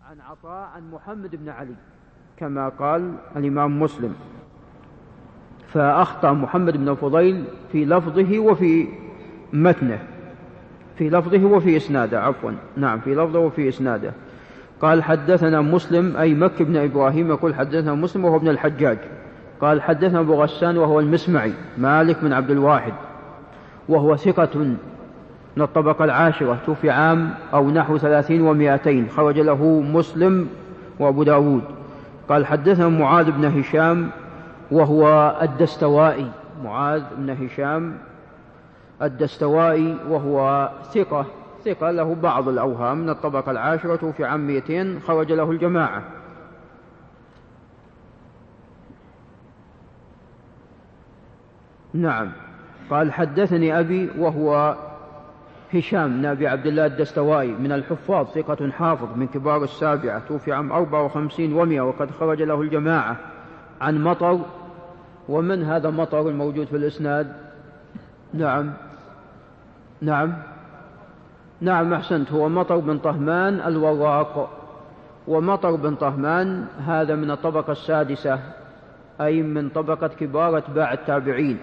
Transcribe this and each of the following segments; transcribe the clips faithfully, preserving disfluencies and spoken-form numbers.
عن عطاء عن محمد بن علي كما قال الإمام مسلم، فأخطأ محمد بن الفضيل في لفظه وفي متنه، في لفظه وفي إسناده، عفوا نعم في لفظه وفي إسناده. قال حدثنا مسلم أي مكي بن إبراهيم، يقول حدثنا مسلم وهو ابن الحجاج، قال حدثنا أبو غسان وهو المسمعي مالك بن عبد الواحد وهو ثقة من الطبقة العاشرة، توفي عام أو نحو ثلاثين ومائتين، خرج له مسلم وأبو داود. قال حدثنا معاذ بن هشام وهو الدستوائي، معاذ بن هشام الدستوائي وهو ثقة ثقة له بعض الأوهام، من الطبقة العاشرة، توفي عام مئتين، خرج له الجماعة. نعم. قال حدثني أبي وهو هشام بن أبي عبد الله الدستوائي من الحفاظ، ثقة حافظ من كبار السابعة، توفي عام أربعة وخمسين ومئة، وقد خرج له الجماعة. عن مطر، ومن هذا مطر الموجود في الإسناد؟ نعم نعم نعم أحسنت، هو مطر بن طهمان الوراق. ومطر بن طهمان هذا من الطبقة السادسة، أي من طبقة كبار اتباع التابعين،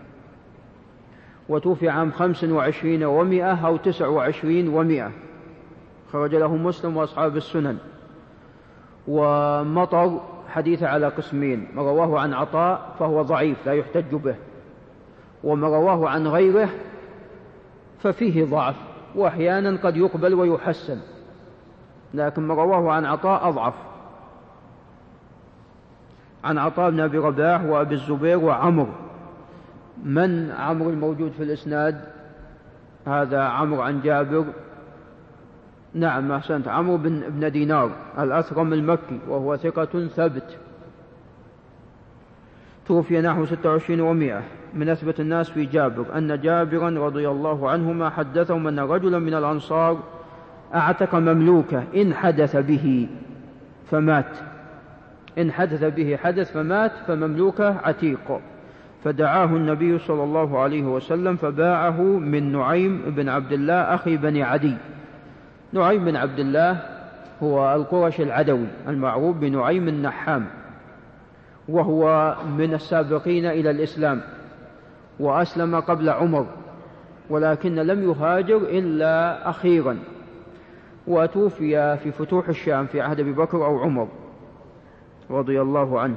وتوفي عام خمس وعشرين ومئة أو تسع وعشرين ومئة، خرج له مسلم وأصحاب السنن. ومطر حديث على قسمين، ما رواه عن عطاء فهو ضعيف لا يحتج به، وما رواه عن غيره ففيه ضعف، وأحيانا قد يقبل ويحسن، لكن ما رواه عن عطاء أضعف. عن عطاء بن أبي رباح وأبي الزبير وعمر. من عمرو الموجود في الإسناد؟ هذا عمرو عن جابر. نعم أحسنت، عمرو بن, بن دينار الأثرم المكي، وهو ثقة ثبت، توفي نحو ستة وعشرين ومئة. من أثبت الناس في جابر أن جابرا رضي الله عنهما حدثهم أن رجلا من الأنصار أعتق مملوكه إن حدث به فمات، إن حدث به حدث فمات، فمملوكه عتيق، فدعاه النبي صلى الله عليه وسلم فباعه من نعيم بن عبد الله أخي بني عدي. نعيم بن عبد الله هو القرشي العدوي المعروف بنعيم النحام، وهو من السابقين إلى الإسلام، وأسلم قبل عمر، ولكن لم يهاجر إلا أخيرا، وتوفي في فتوح الشام في عهد أبي بكر أو عمر رضي الله عنه.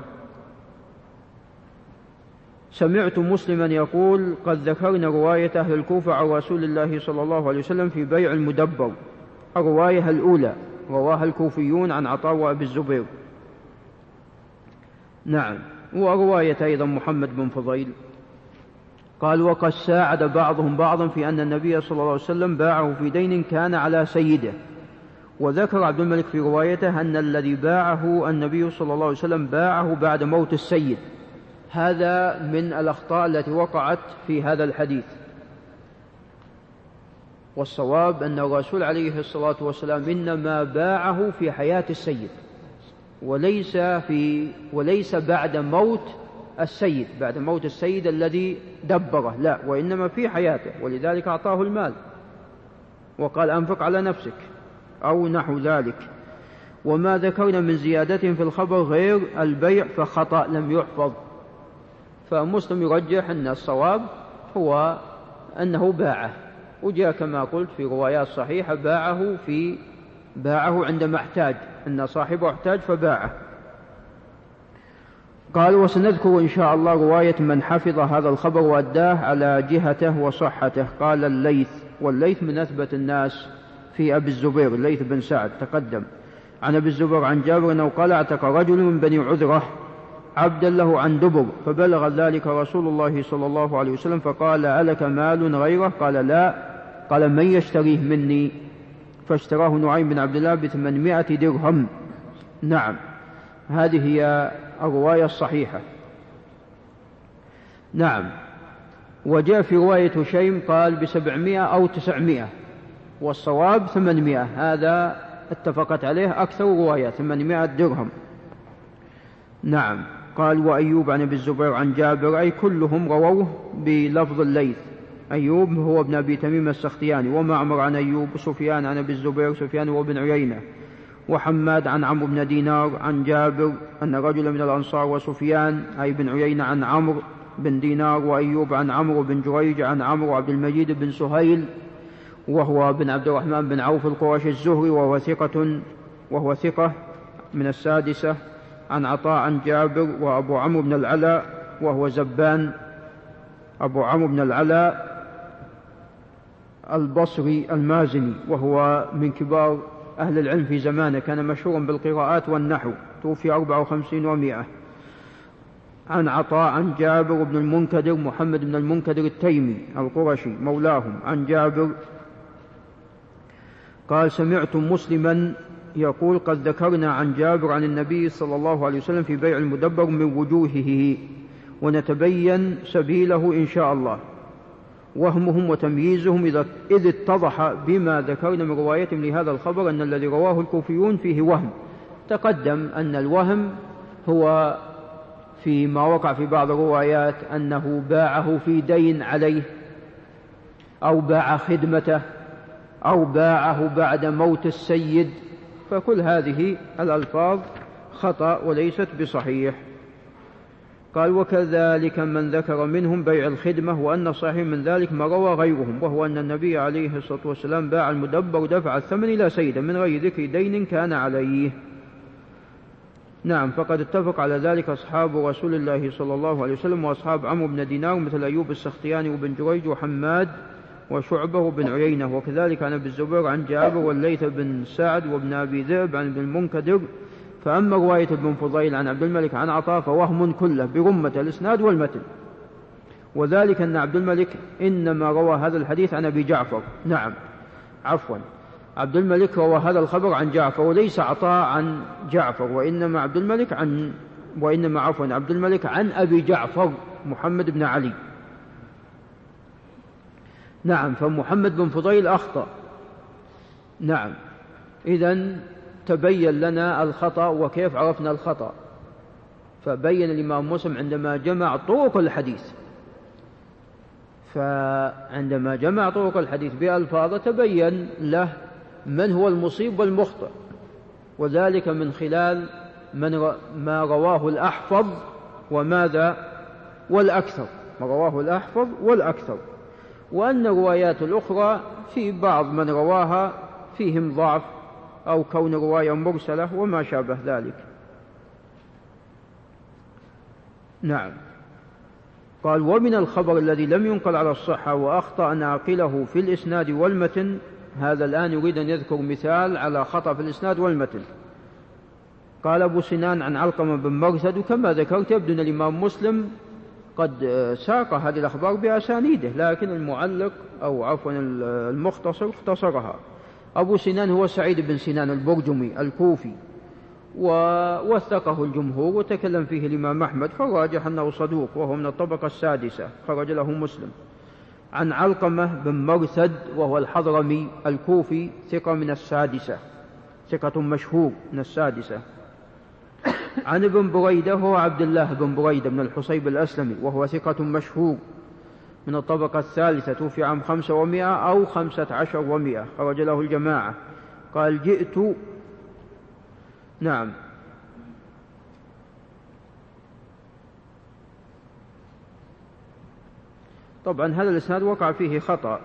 سمعت مسلما يقول قد ذكرنا رواية أهل الكوفة عن رسول الله صلى الله عليه وسلم في بيع المدبر. الرواية الأولى رواها الكوفيون عن عطاء وأبي الزبير. نعم. ورواية أيضا محمد بن فضيل. قال وقد ساعد بعضهم بعضا في أن النبي صلى الله عليه وسلم باعه في دين كان على سيده. وذكر عبد الملك في روايته أن الذي باعه النبي صلى الله عليه وسلم باعه بعد موت السيد. هذا من الأخطاء التي وقعت في هذا الحديث، والصواب أن الرسول عليه الصلاة والسلام إنما باعه في حياة السيد، وليس, في وليس بعد موت السيد، بعد موت السيد الذي دبره، لا، وإنما في حياته، ولذلك أعطاه المال وقال أنفق على نفسك أو نحو ذلك. وما ذكرنا من زيادة في الخبر غير البيع فخطأ لم يحفظ، فمسلم يرجح أن الصواب هو أنه باعه، وجاء كما قلت في روايات صحيحة باعه في باعه عندما احتاج، أن صاحبه احتاج فباعه. قال وسنذكر إن شاء الله رواية من حفظ هذا الخبر وأداه على جهته وصحته. قال الليث، والليث من أثبت الناس في أبي الزبير، الليث بن سعد تقدم. عن أبي الزبير عن جابر أنه قال اعتق رجل من بني عذرة عبدا له عن دبر، فبلغ ذلك رسول الله صلى الله عليه وسلم فقال ألك مال غيره؟ قال لا. قال من يشتريه مني؟ فاشتراه نعيم بن عبد الله بثمانمائة درهم. نعم، هذه هي الرواية الصحيحة. نعم. وجاء في رواية هشيم قال بسبعمائة أو تسعمائة، والصواب ثمانمائة، هذا اتفقت عليه أكثر رواية، ثمانمائة درهم. نعم. قال وأيوب عن أبي الزبير عن جابر، أي كلهم رووه بلفظ الليث. أيوب هو ابن أبي تميم السختياني، ومعمر عن أيوب، سفيان عن أبي الزبير، سفيان وابن عيينة، وحماد عن عمرو بن دينار عن جابر أن رجلا من الأنصار وسفيان أي بن عيينة عن عمرو بن دينار وأيوب عن عمرو بن جريج عن عمرو وعبد المجيد بن سهيل وهو بن عبد الرحمن بن عوف القرشي الزهري وهو ثقة وهو ثقة من السادسة عن عطاء عن جابر وأبو عمرو بن العلاء وهو زبان أبو عمرو بن العلاء البصري المازني وهو من كبار أهل العلم في زمانه، كان مشهورا بالقراءات والنحو، توفي أربعة وخمسين ومائة. عن عطاء عن جابر بن المنكدر محمد بن المنكدر التيمي القرشي مولاهم عن جابر قال سمعت مسلما يقول قد ذكرنا عن جابر عن النبي صلى الله عليه وسلم في بيع المدبر من وجوهه ونتبين سبيله إن شاء الله، وهمهم وتمييزهم إذ اتضح بما ذكرنا من روايتهم لهذا الخبر أن الذي رواه الكوفيون فيه وهم. تقدم أن الوهم هو فيما وقع في بعض الروايات أنه باعه في دين عليه أو باع خدمته أو باعه بعد موت السيد، فكل هذه الألفاظ خطأ وليست بصحيح. قال وكذلك من ذكر منهم بيع الخدمة، وأن صحيح من ذلك ما روى غيرهم، وهو أن النبي عليه الصلاة والسلام باع المدبر ودفع الثمن إلى سيده من غير ذكر دين كان عليه. نعم، فقد اتفق على ذلك أصحاب رسول الله صلى الله عليه وسلم وأصحاب عمرو بن دينار مثل أيوب السختياني وبن جريج وحماد وشعبة وبن عيينة، وكذلك عن ابن الزبير عن جابر والليث بن سعد وابن أبي ذئب عن ابن المنكدر. فأما رواية ابن فضيل عن عبد الملك عن عطاء فوهم كله برمة الإسناد والمتن، وذلك أن عبد الملك إنما روى هذا الحديث عن أبي جعفر. نعم عفوا عبد الملك روى هذا الخبر عن جعفر وليس عطاء عن جعفر، وإنما عبد الملك عن وإنما عفوا عبد الملك عن أبي جعفر محمد بن علي. نعم، فمحمد بن فضيل أخطأ. نعم، إذن تبين لنا الخطأ. وكيف عرفنا الخطأ؟ فبين الإمام مسلم عندما جمع طرق الحديث، فعندما جمع طرق الحديث بألفاظ تبين له من هو المصيب والمخطئ، وذلك من خلال من ما رواه الأحفظ وماذا والأكثر، ما رواه الأحفظ والأكثر، وأن الروايات الأخرى في بعض من رواها فيهم ضعف أو كون رواية مرسلة وما شابه ذلك. نعم. قال ومن الخبر الذي لم ينقل على الصحة وأخطأ ناقله في الإسناد والمتن، هذا الآن يريد أن يذكر مثال على خطأ في الإسناد والمتن. قال أبو سنان عن علقمة بن مرثد، وكما ذكرت يبدو أن الإمام مسلم قد ساق هذه الأخبار بأسانيده، لكن المعلق أو عفوا المختصر اختصرها. أبو سنان هو سعيد بن سنان البرجمي الكوفي، ووثقه الجمهور وتكلم فيه الإمام أحمد، فالراجح أنه صدوق وهو من الطبقة السادسة، خرج له مسلم. عن علقمة بن مرثد وهو الحضرمي الكوفي ثقة من السادسة، ثقة مشهور من السادسة. عن ابن بريدة هو عبد الله بن بريدة من الحصيب الأسلمي وهو ثقة مشهور من الطبقة الثالثة، توفي عام خمسة ومائة أو خمسة عشر ومائة، خرج له الجماعة. قال جئت نعم طبعا هذا الإسناد وقع فيه خطأ.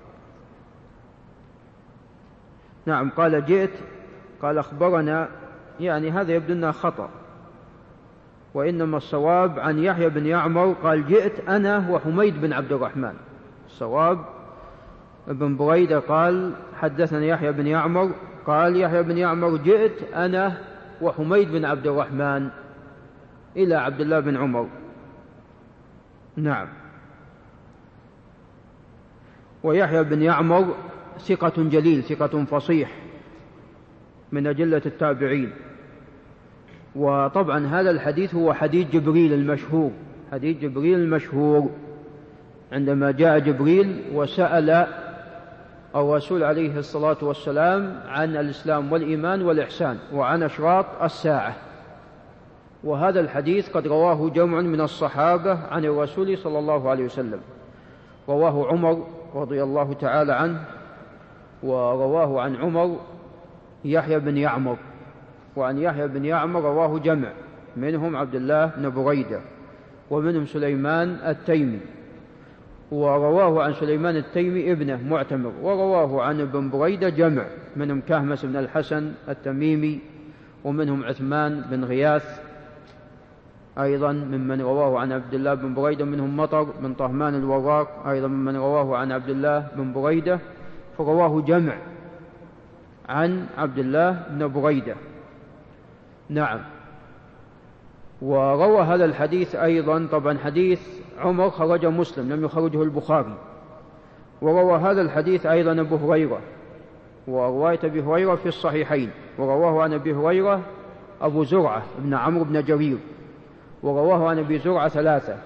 نعم قال جئت قال أخبرنا، يعني هذا يبدو أنه خطأ، وإنما الصواب عن يحيى بن يعمر قال جئت أنا وحميد بن عبد الرحمن. الصواب ابن بريدة قال حدثنا يحيى بن يعمر، قال يحيى بن يعمر جئت أنا وحميد بن عبد الرحمن إلى عبد الله بن عمر. نعم. ويحيى بن يعمر ثقة جليل، ثقة فصيح من أجلة التابعين. وطبعا هذا الحديث هو حديث جبريل المشهور، حديث جبريل المشهور عندما جاء جبريل وسأل الرسول عليه الصلاة والسلام عن الإسلام والإيمان والإحسان وعن أشراط الساعة. وهذا الحديث قد رواه جمع من الصحابة عن الرسول صلى الله عليه وسلم، رواه عمر رضي الله تعالى عنه، ورواه عن عمر يحيى بن يعمر وعن يحيى بن يعمر رواه جمع، منهم عبد الله بن بريدة، ومنهم سليمان التيمي، ورواه عن سليمان التيمي ابنه معتمر، ورواه عن ابن بريدة جمع، منهم كهمس بن الحسن التميمي، ومنهم عثمان بن غياث أيضا ممن رواه عن عبد الله بن بريدة، منهم مطر بن طهمان الوراق أيضا ممن رواه عن عبد الله بن بريدة، فرواه جمع عن عبد الله بن بريدة. نعم. وروى هذا الحديث أيضا، طبعا حديث عمر خرج مسلم لم يخرجه البخاري، وروى هذا الحديث أيضا أبو هريرة، ورواية أبي هريرة في الصحيحين، ورواه عن أبي هريرة أبو زرعة بن عمرو بن جرير، ورواه عن أبي زرعة ثلاثة: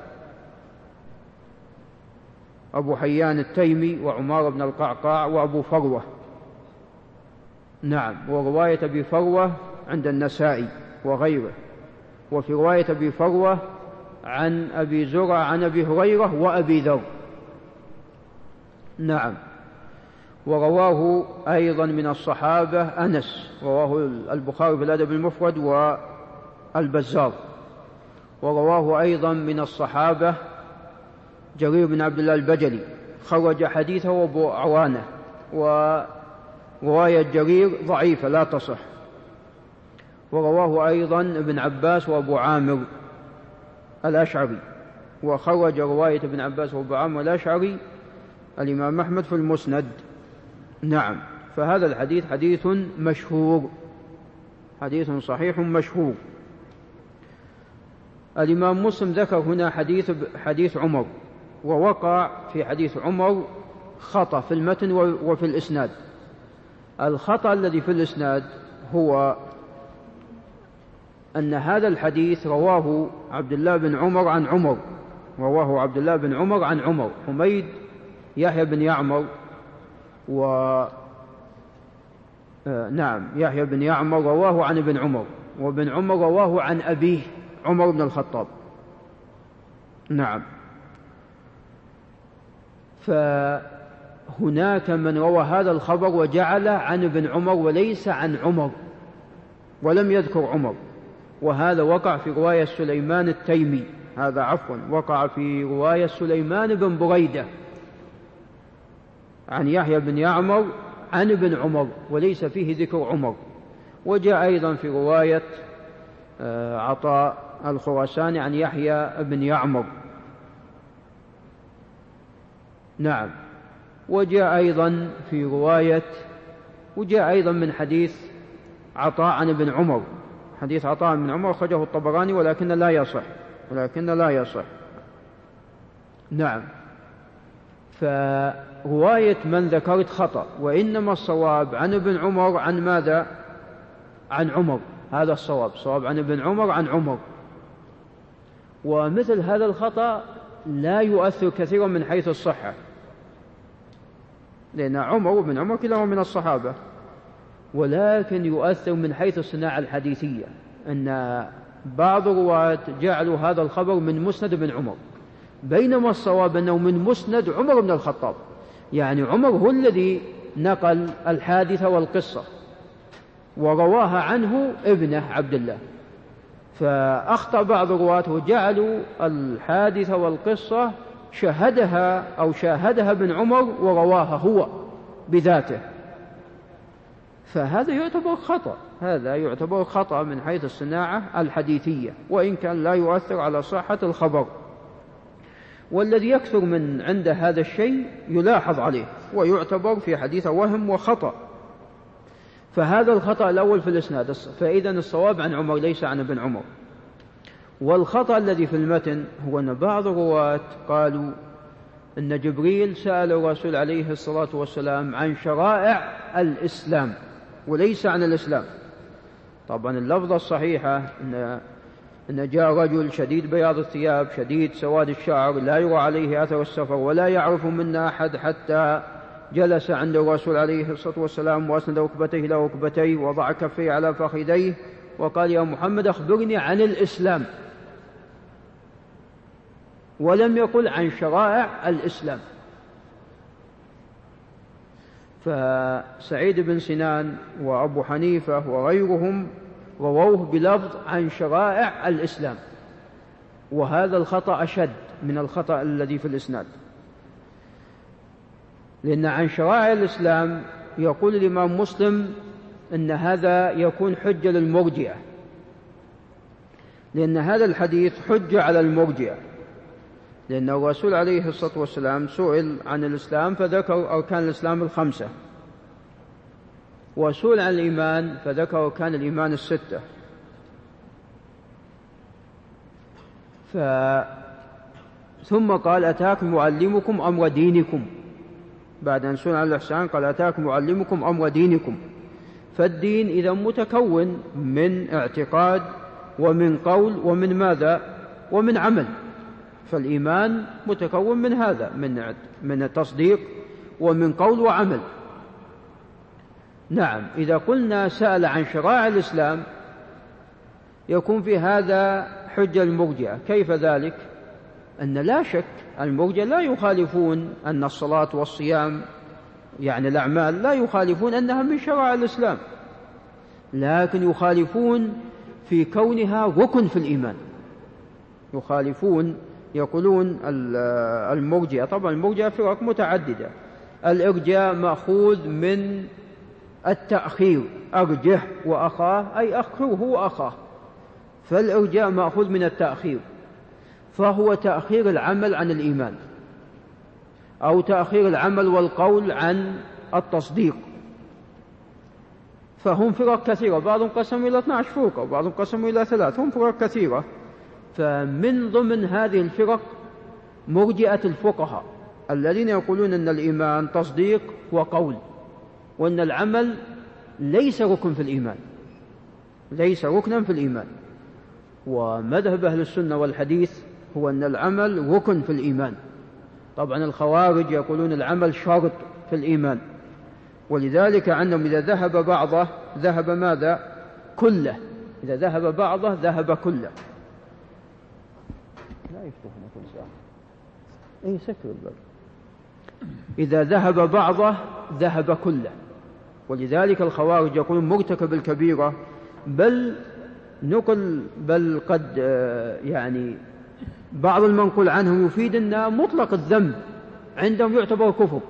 أبو حيان التيمي، وعمار بن القعقاع، وأبو فروة. نعم. ورواية أبي فروة عند النسائي وغيره، وفي رواية أبي فروة عن أبي زرعة عن أبي هريرة وأبي ذر. نعم. ورواه أيضا من الصحابة أنس، رواه البخاري في الأدب المفرد والبزار. ورواه أيضا من الصحابة جرير بن عبد الله البجلي، خرج حديثه وأبو عوانة، ورواية جرير ضعيفة لا تصح. ورواه أيضا ابن عباس وأبو عامر الأشعري، وخرج رواية ابن عباس وأبو عامر الأشعري الإمام أحمد في المسند. نعم. فهذا الحديث حديث مشهور، حديث صحيح مشهور. الإمام مسلم ذكر هنا حديث حديث عمر، ووقع في حديث عمر خطأ في المتن وفي الإسناد. الخطأ الذي في الإسناد هو أن هذا الحديث رواه عبد الله بن عمر عن عمر، رواه عبد الله بن عمر عن عمر. حميد يحيى بن يعمر و آه نعم يحيى بن يعمر رواه عن ابن عمر، وابن عمر رواه عن أبيه عمر بن الخطاب. نعم. فهناك من روى هذا الخبر وجعل عن ابن عمر وليس عن عمر، ولم يذكر عمر، وهذا وقع في رواية سليمان التيمي، هذا عفوا وقع في رواية سليمان بن بريدة عن يحيى بن يعمر عن ابن عمر، وليس فيه ذكر عمر. وجاء أيضا في رواية عطاء الخراساني عن يحيى بن يعمر. نعم. وجاء أيضا في رواية وجاء أيضا من حديث عطاء عن ابن عمر، حديث عطاء بن عمر خرجه الطبراني ولكن لا يصح ولكن لا يصح. نعم. فرواية من ذكرت خطأ، وإنما الصواب عن ابن عمر عن ماذا؟ عن عمر، هذا الصواب، صواب عن ابن عمر عن عمر. ومثل هذا الخطأ لا يؤثر كثيرا من حيث الصحة، لأن عمر وابن عمر كلاهما من الصحابة، ولكن يؤثر من حيث الصناعة الحديثية، أن بعض الرواة جعلوا هذا الخبر من مسند ابن عمر، بينما الصواب أنه من مسند عمر بن الخطاب، يعني عمر هو الذي نقل الحادثة والقصة ورواها عنه ابنه عبد الله. فأخطأ بعض الرواة وجعلوا الحادثة والقصة شهدها أو شاهدها ابن عمر ورواها هو بذاته، فهذا يعتبر خطأ، هذا يعتبر خطأ من حيث الصناعة الحديثية، وإن كان لا يؤثر على صحة الخبر. والذي يكثر من عند هذا الشيء يلاحظ عليه ويعتبر في حديث وهم وخطأ. فهذا الخطأ الأول في الإسناد، فإذن الصواب عن عمر ليس عن ابن عمر. والخطأ الذي في المتن هو أن بعض الرواة قالوا أن جبريل سأل الرسول عليه الصلاة والسلام عن شرائع الإسلام وليس عن الإسلام. طبعا اللفظة الصحيحة أن أن جاء رجل شديد بياض الثياب شديد سواد الشعر لا يرى عليه أثر السفر ولا يعرف منا أحد، حتى جلس عند الرسول عليه الصلاة والسلام وأسند ركبتيه إلى ركبتيه ووضع كفيه على فخذيه وقال: يا محمد أخبرني عن الإسلام، ولم يقل عن شرائع الإسلام. فسعيد بن سنان وأبو حنيفة وغيرهم رووه بلفظ عن شرائع الإسلام، وهذا الخطأ أشد من الخطأ الذي في الإسناد، لأن عن شرائع الإسلام يقول الإمام مسلم أن هذا يكون حجة للمرجئة، لأن هذا الحديث حجة على المرجئة، لأن الرسول عليه الصلاة والسلام سئل عن الإسلام فذكر أركان الإسلام الخمسة، وسئل عن الإيمان فذكر أركان الإيمان الستة. ف... ثم قال أتاكم معلمكم أمر دينكم، بعد أن سئل عن الإحسان قال أتاكم معلمكم أمر دينكم. فالدين إذا متكون من اعتقاد ومن قول ومن ماذا؟ ومن عمل. فالإيمان متكون من هذا، من من التصديق ومن قول وعمل. نعم، إذا قلنا سأل عن شرائع الإسلام يكون في هذا حجة المرجئة. كيف ذلك؟ أن لا شك المرجئة لا يخالفون أن الصلاة والصيام يعني الأعمال لا يخالفون أنها من شرائع الإسلام، لكن يخالفون في كونها ركن في الإيمان. يخالفون، يقولون المرجئة، طبعا المرجئة فرق متعددة. الإرجاء مأخوذ من التأخير، أرجح وأخاه أي أخره وأخاه، فالإرجاء مأخوذ من التأخير، فهو تأخير العمل عن الإيمان أو تأخير العمل والقول عن التصديق. فهم فرق كثيرة، بعضهم قسموا إلى اثني عشر فرقة وبعضهم قسموا إلى ثلاث، هم فرق كثيرة. فمن ضمن هذه الفرق مرجئة الفقهاء الذين يقولون أن الإيمان تصديق وقول، وأن العمل ليس ركن في الإيمان، ليس ركنا في الإيمان. ومذهب أهل السنة والحديث هو أن العمل ركن في الإيمان. طبعا الخوارج يقولون العمل شرط في الإيمان، ولذلك عندهم إذا ذهب بعضه ذهب ماذا؟ كله. إذا ذهب بعضه ذهب كله. لا يفتحنا كل ساعة، أي سكر الباب. إذا ذهب بعضه ذهب كله، ولذلك الخوارج يقولون مرتكب الكبيرة، بل نقل بل قد يعني بعض المنقول عنهم يفيد أن مطلق الذنب عندهم يعتبر كفر،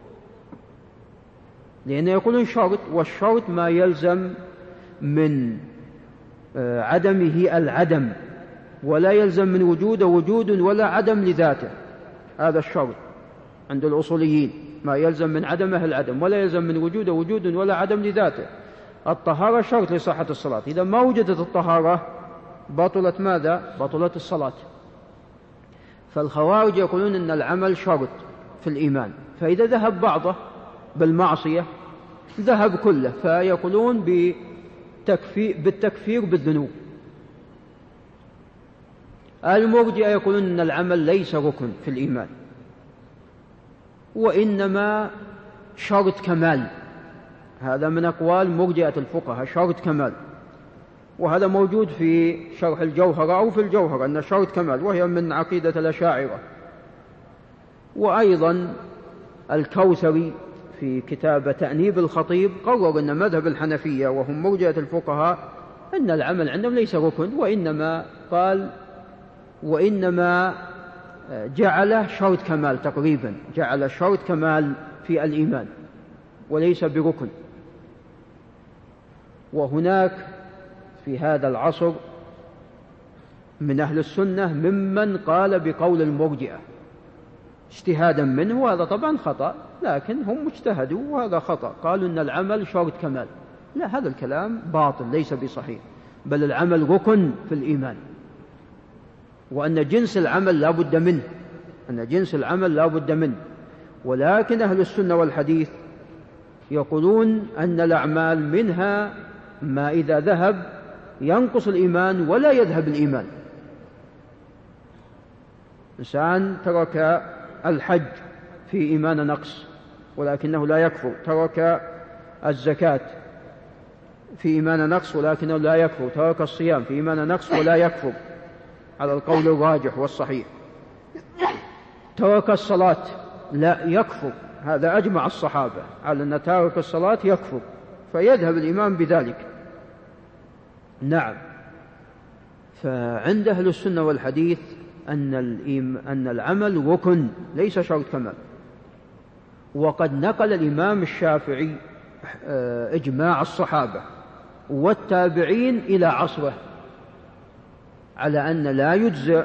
لأن يقولون شرط، والشرط ما يلزم من عدمه العدم، ولا يلزم من وجوده وجود ولا عدم لذاته. هذا الشرط عند الأصوليين، ما يلزم من عدمه العدم ولا يلزم من وجوده وجود ولا عدم لذاته. الطهارة شرط لصحة الصلاة، إذا ما وجدت الطهارة بطلت ماذا؟ بطلت الصلاة. فالخوارج يقولون أن العمل شرط في الإيمان، فإذا ذهب بعضه بالمعصية ذهب كله، فيقولون بالتكفير بالذنوب. المرجئة يقولون أن العمل ليس ركن في الإيمان، وإنما شرط كمال. هذا من أقوال مرجئة الفقهاء، شرط كمال، وهذا موجود في شرح الجوهرة أو في الجوهرة أن شرط كمال، وهي من عقيدة الأشاعرة. وأيضا الكوثري في كتاب تأنيب الخطيب قرر أن مذهب الحنفية وهم مرجئة الفقهاء أن العمل عندهم ليس ركن، وإنما قال وإنما جعله شرط كمال، تقريبا جعل شرط كمال في الإيمان وليس بركن. وهناك في هذا العصر من أهل السنة ممن قال بقول المرجئة اجتهادا منه، وهذا طبعا خطأ، لكن هم اجتهدوا وهذا خطأ، قالوا أن العمل شرط كمال. لا، هذا الكلام باطل ليس بصحيح، بل العمل ركن في الإيمان، وأن جنس العمل لا بد منه، أن جنس العمل لا بد منه. ولكن أهل السنة والحديث يقولون أن الأعمال منها ما إذا ذهب ينقص الإيمان ولا يذهب الإيمان. إنسان ترك الحج في إيمان نقص ولكنه لا يكفر، ترك الزكاة في إيمان نقص ولكنه لا يكفر، ترك الصيام في إيمان نقص ولا يكفر على القول الراجح والصحيح، ترك الصلاة لا يكفر، هذا أجمع الصحابة على أن تارك الصلاة يكفر، فيذهب الإيمان بذلك. نعم. فعند أهل السنة والحديث أن, أن العمل ركن ليس شرط كمال. وقد نقل الإمام الشافعي إجماع الصحابة والتابعين إلى عصره على أن لا يجزئ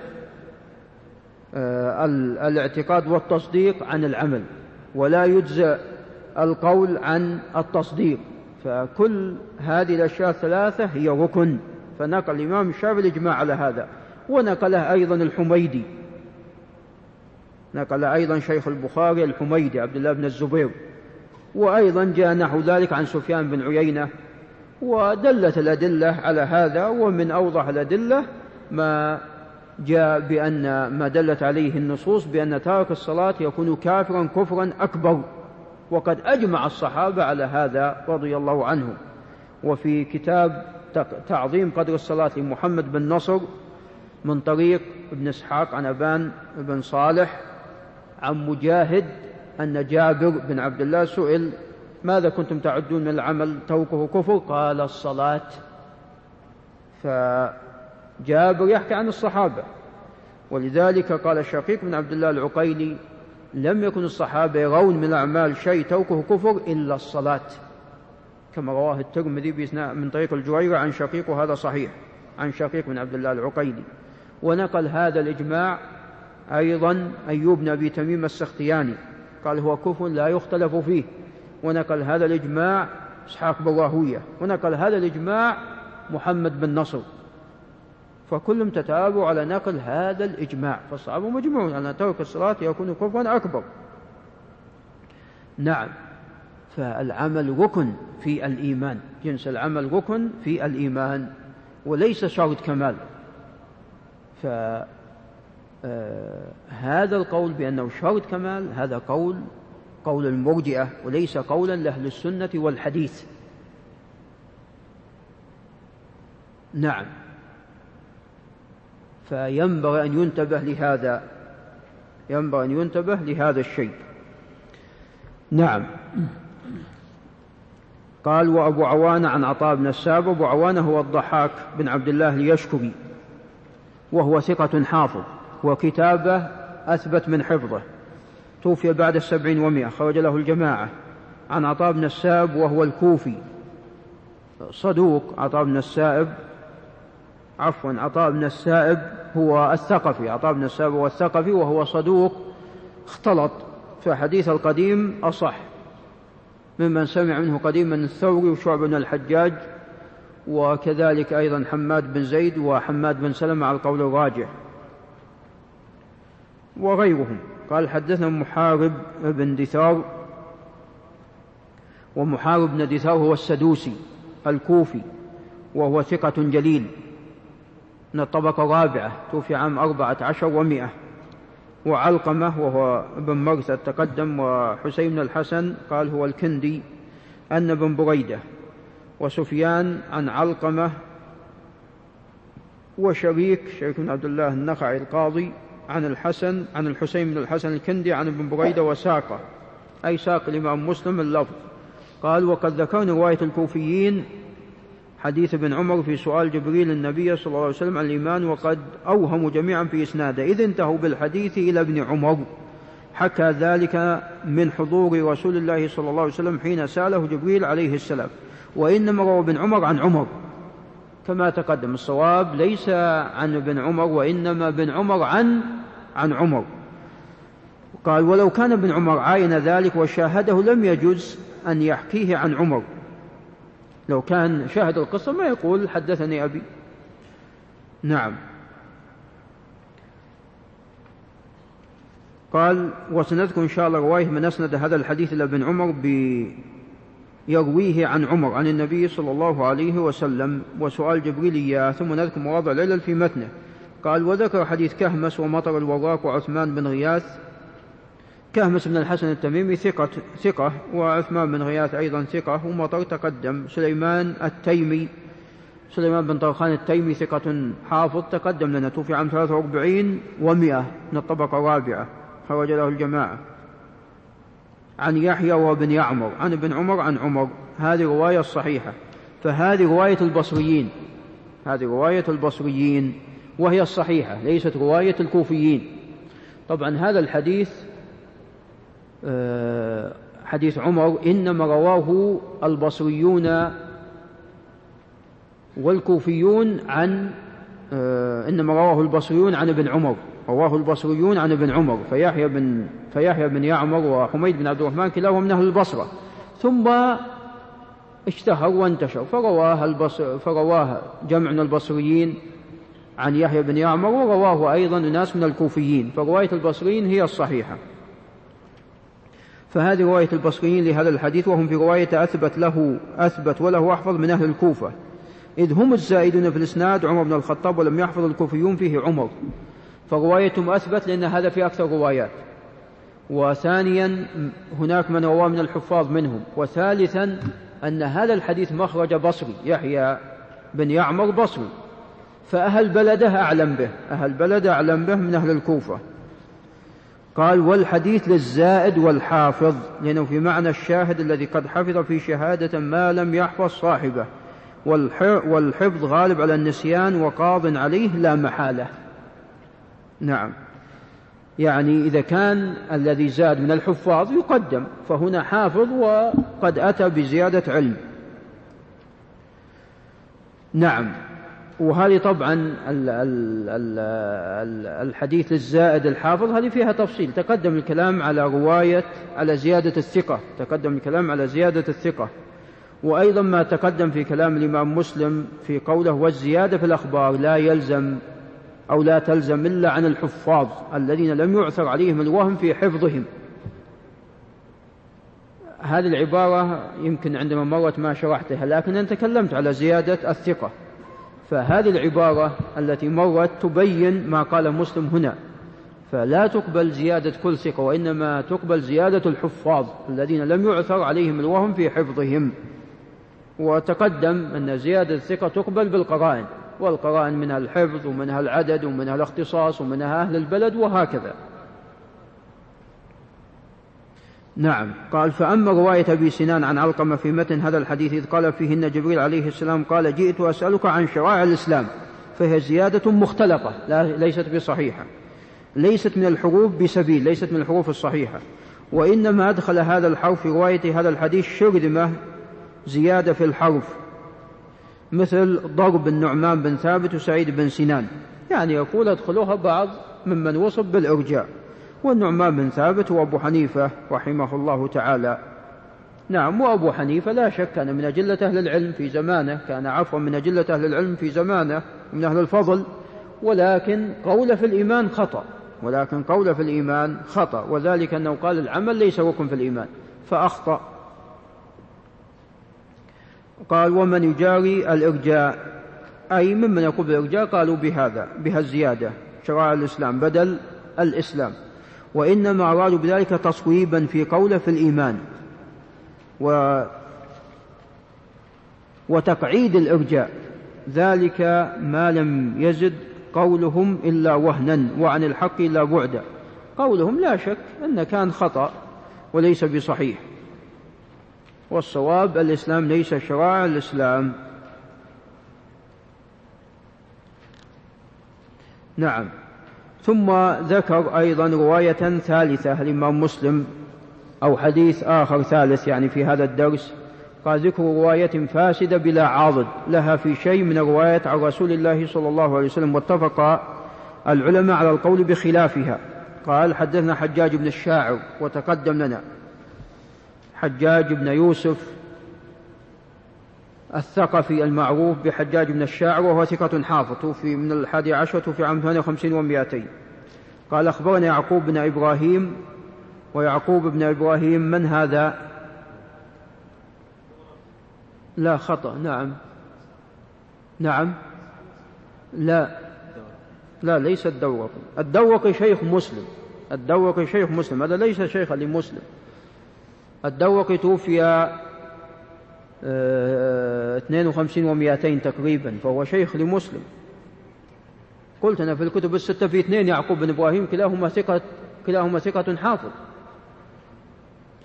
الاعتقاد والتصديق عن العمل، ولا يجزئ القول عن التصديق، فكل هذه الأشياء الثلاثة هي ركن. فنقل الإمام الشافعي الإجماع على هذا، ونقله أيضا الحميدي، نقل أيضا شيخ البخاري الحميدي عبد الله بن الزبير، وأيضا جاء نحو ذلك عن سفيان بن عيينة. ودلت الأدلة على هذا، ومن أوضح الأدلة ما جاء بأن ما دلت عليه النصوص بأن تارك الصلاة يكون كافرا كفرا أكبر، وقد أجمع الصحابة على هذا رضي الله عنهم. وفي كتاب تعظيم قدر الصلاة لمحمد بن نصر من طريق ابن إسحاق عن أبان بن صالح عن مجاهد أن جابر بن عبد الله سئل: ماذا كنتم تعدون من العمل توقه كفر؟ قال: الصلاة. فجابر يحكي عن الصحابة، ولذلك قال الشقيق بن عبد الله العقيلي: لم يكن الصحابة يرون من الأعمال شيء توقه كفر إلا الصلاة، كما رواه الترمذي من طريق الجويرة عن شقيق، وهذا صحيح عن شقيق بن عبد الله العقيلي. ونقل هذا الإجماع أيضا أيوب بن أبي تميم السختياني، قال: هو كفر لا يختلف فيه. ونقل هذا الإجماع إسحاق بن راهوية، ونقل هذا الإجماع محمد بن نصر، فكلهم تتابعوا على نقل هذا الإجماع. فالصحابة مجمعون على أن ترك الصلاة يكون كفرا أكبر. نعم. فالعمل ركن في الإيمان، جنس العمل ركن في الإيمان وليس شرط كمال. فهذا القول بأنه شرط كمال هذا قول قول المرجئة، وليس قولا لأهل السنة والحديث. نعم. فينبغي أن ينتبه لهذا، ينبغي أن ينتبه لهذا الشيء. نعم. قال: وأبو عوانة عن عطاء بن السائب. أبو عوانة هو الضحاك بن عبد الله اليشكري، وهو ثقة حافظ، وكتابه أثبت من حفظه، توفي بعد السبعين ومئة، خرج له الجماعة. عن عطاء بن السائب وهو الكوفي صدوق. عطاء بن السائب عفوا عطاء بن السائب هو الثقفي، عطاء بن السائب هو الثقفي وهو صدوق اختلط، فحديث القديم أصح ممن سمع منه قديما الثوري وشعبة بن الحجاج، وكذلك أيضا حماد بن زيد وحماد بن سلمة على القول الراجح وغيرهم. قال: حدثنا محارب بن دثار. ومحارب بن دثار هو السدوسي الكوفي، وهو ثقة جليل من الطبقة الرابعة، توفي عام أربعة عشر ومئة. وعلقمة وهو ابن مرثد تقدم. وحسين بن الحسن قال هو الكندي أن بن بريدة. وسفيان عن علقمة وشريك شريك بن عبد الله النخعي القاضي عن الحسن عن الحسين بن الحسن الكندي عن ابن بريدة وساقه، أي ساق الإمام مسلم اللفظ. قال: وقد ذكرنا رواية الكوفيين حديث ابن عمر في سؤال جبريل النبي صلى الله عليه وسلم عن الإيمان، وقد أوهموا جميعا في إسناده، إذ انتهوا بالحديث إلى ابن عمر، حكى ذلك من حضور رسول الله صلى الله عليه وسلم حين سأله جبريل عليه السلام. وإنما روى ابن عمر عن عمر كما تقدم. الصواب ليس عن ابن عمر، وإنما ابن عمر عن عن عمر. قال: ولو كان ابن عمر عاين ذلك وشاهده لم يجوز أن يحكيه عن عمر. لو كان شاهد القصة ما يقول حدثني أبي. نعم. قال: وسنذكر إن شاء الله رواية من أسند هذا الحديث إلى ابن عمر يرويه عن عمر عن النبي صلى الله عليه وسلم، وسؤال جبريل إياه، ثم نذكر مواضع العلل في متنه. قال: وذكر حديث كهمس ومطر الوراق وعثمان بن غياث. كهمس بن الحسن التميمي ثقة, ثقة وعثمان بن غياث أيضا ثقة، ومطر تقدم. سليمان التيمي سليمان بن طرخان التيمي ثقة حافظ تقدم لنا، توفي عام ثلاثة وأربعين ومئة من الطبقة الرابعة، خرج له الجماعة. عن يحيى وابن يعمر عن ابن عمر عن عمر، هذه رواية الصحيحة. فهذه رواية البصريين، هذه رواية البصريين وهي الصحيحة، ليست رواية الكوفيين. طبعا هذا الحديث حديث عمر إنما رواه البصريون والكوفيون عن إنما رواه البصريون عن ابن عمر، رواه البصريون عن ابن عمر، فيحيى بن فيحيى بن يعمر وحميد بن عبد الرحمن كلاهما من أهل البصرة، ثم اشتهر وانتشر فرواه البصر فرواه جمع من البصريين عن يحيى بن يعمر، ورواه أيضا ناس من الكوفيين، فرواية البصريين هي الصحيحة. فهذه رواية البصريين لهذا الحديث، وهم في رواية أثبت له أثبت وله أحفظ من أهل الكوفة، إذ هم الزائدون في الإسناد عمر بن الخطاب، ولم يحفظ الكوفيون فيه عمر، فروايتهم أثبت لأن هذا في أكثر روايات. وثانيا هناك من رواه من الحفاظ منهم. وثالثا أن هذا الحديث مخرج بصري، يحيى بن يعمر بصري، فأهل بلده أعلم به، أهل بلده أعلم به من أهل الكوفة. قال والحديث للزائد والحافظ، لأنه في معنى الشاهد الذي قد حفظ في شهادة ما لم يحفظ صاحبه، والحفظ غالب على النسيان وقاض عليه لا محالة. نعم، يعني إذا كان الذي زاد من الحفاظ يقدم، فهنا حافظ وقد أتى بزيادة علم. نعم. وهذه طبعا الحديث الزائد الحافظ هذه فيها تفصيل، تقدم الكلام على رواية على زيادة الثقة، تقدم الكلام على زيادة الثقة، وأيضا ما تقدم في كلام الإمام مسلم في قوله والزيادة في الأخبار لا يلزم أو لا تلزم إلا عن الحفاظ الذين لم يعثر عليهم الوهم في حفظهم. هذه العبارة يمكن عندما مرت ما شرحتها، لكن أنا تكلمت على زيادة الثقة، فهذه العبارة التي مرت تبين ما قال مسلم هنا، فلا تقبل زيادة كل ثقة، وإنما تقبل زيادة الحفاظ الذين لم يعثر عليهم الوهم في حفظهم. وتقدم أن زيادة الثقة تقبل بالقرائن، والقرائن منها الحفظ ومنها العدد ومنها الاختصاص ومنها أهل البلد وهكذا. نعم. قال فأما رواية أبي سنان عن علقمة في متن هذا الحديث إذ قال فيهن جبريل عليه السلام قال جئت أسألك عن شرائع الإسلام، فهي زيادة مختلقة ليست بصحيحة، ليست من الحروف بسبيل، ليست من الحروف الصحيحة، وإنما أدخل هذا الحرف في رواية هذا الحديث شرذمة زيادة في الحرف، مثل ضرب النعمان بن ثابت وسعيد بن سنان، يعني يقول أدخلوها بعض ممن وصف بالإرجاء، والنعمان بن ثابت وأبو حنيفة رحمه الله تعالى. نعم. وأبو حنيفة لا شك كان من أجلة أهل العلم في زمانه، كان عفوا من أجلة أهل العلم في زمانه من أهل الفضل، ولكن قول في الإيمان خطأ، ولكن قول في الإيمان خطأ، وذلك أنه قال العمل ليس ركن في الإيمان فأخطأ. قال ومن يجاري الإرجاء، أي ممن يقول بالإرجاء قالوا بهذا بها الزيادة شرائع الإسلام بدل الإسلام، وإنما أرادوا بذلك تصويبا في قوله في الإيمان و وتقعيد الإرجاء، ذلك ما لم يزد قولهم إلا وهنا وعن الحق إلا بعدا. قولهم لا شك أن كان خطأ وليس بصحيح، والصواب الإسلام ليس شرائع الإسلام. نعم. ثم ذكر أيضا رواية ثالثة الإمام مسلم، أو حديث آخر ثالث يعني في هذا الدرس، قال ذكر رواية فاسدة بلا عاضد لها في شيء من الرواية عن رسول الله صلى الله عليه وسلم، واتفق العلماء على القول بخلافها. قال حدثنا حجاج بن الشاعر، وتقدم لنا حجاج بن يوسف الثقفي المعروف بحجاج بن الشاعر، وهو ثقة حافظ، توفي من الحادي عشر، توفي عام ثمانية وخمسين ومائتين. قال أخبرنا يعقوب بن إبراهيم، ويعقوب بن إبراهيم من هذا؟ لا خطأ. نعم نعم لا لا ليس الدورقي، الدورقي شيخ مسلم، الدورقي شيخ مسلم، هذا ليس شيخا لمسلم. الدورقي توفي اه اثنين وخمسين ومائتين تقريبا، فهو شيخ لمسلم. قلت أنا في الكتب الستة في اثنين يعقوب بن إبراهيم كلاهما ثقة، كلاهما ثقة حافظ.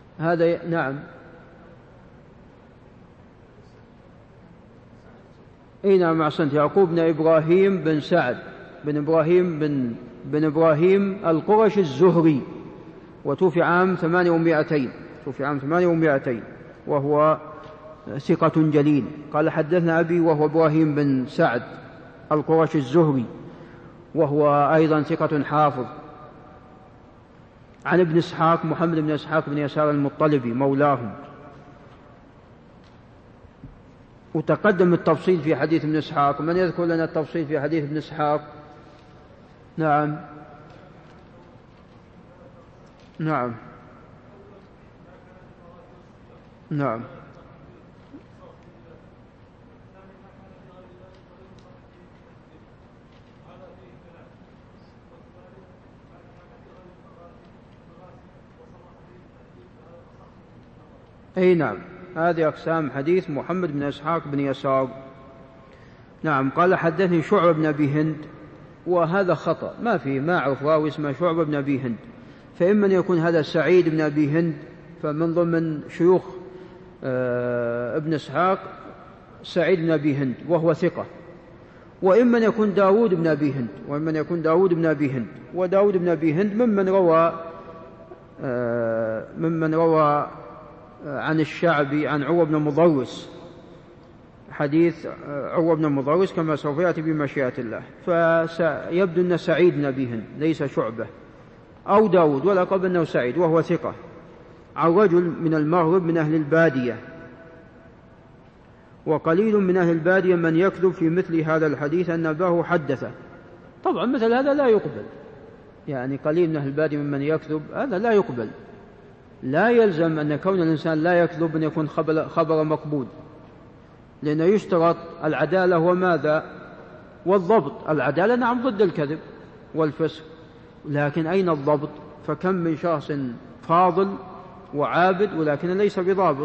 هذا نعم اي نعم أحسنت، يعقوب بن إبراهيم بن سعد بن إبراهيم بن, بن إبراهيم القرشي الزهري، وتوفي عام ثمانية ومائتين توفي عام ثمانية ومائتين وهو ثقة جليل. قال حدثنا أبي وهو إبراهيم بن سعد القرشي الزهري، وهو أيضا ثقة حافظ، عن ابن إسحاق محمد بن إسحاق بن يسار المطلبي مولاهم، وتقدم التفصيل في حديث ابن إسحاق. من يذكر لنا التفصيل في حديث ابن إسحاق؟ نعم نعم نعم أي نعم، هذه أقسام حديث محمد بن إسحاق بن يسار. نعم. قال حدثني شعبة بن أبي هند، وهذا خطأ، ما في ما أعرف راوي اسمه شعبة بن أبي هند، فإما أن يكون هذا سعيد بن أبي هند فمن ضمن شيوخ ابن إسحاق سعيد بن أبي هند وهو ثقة، وإما أن يكون داود بن أبي هند وإما أن يكون داود بن أبي هند وداود بن أبي هند ممن روى ممن روى عن الشعبي عن عروة بن مضرس، حديث عروة بن مضرس كما سوف يأتي بمشيئة الله. فيبدو أن سعيد بن أبي هند ليس شعبة أو داود، ولا قبل أنه سعيد وهو ثقة، عن رجل من المغرب من أهل البادية، وقليل من أهل البادية من يكذب في مثل هذا الحديث أن أباه حدثه. طبعا مثل هذا لا يقبل، يعني قليل من أهل البادية ممن يكذب هذا لا يقبل. لا يلزم أن كون الإنسان لا يكذب أن يكون خبر, خبر مقبول، لأنه يشترط العدالة وماذا والضبط. العدالة نعم ضد الكذب والفسق، لكن أين الضبط؟ فكم من شخص فاضل وعابد ولكن ليس بضابط.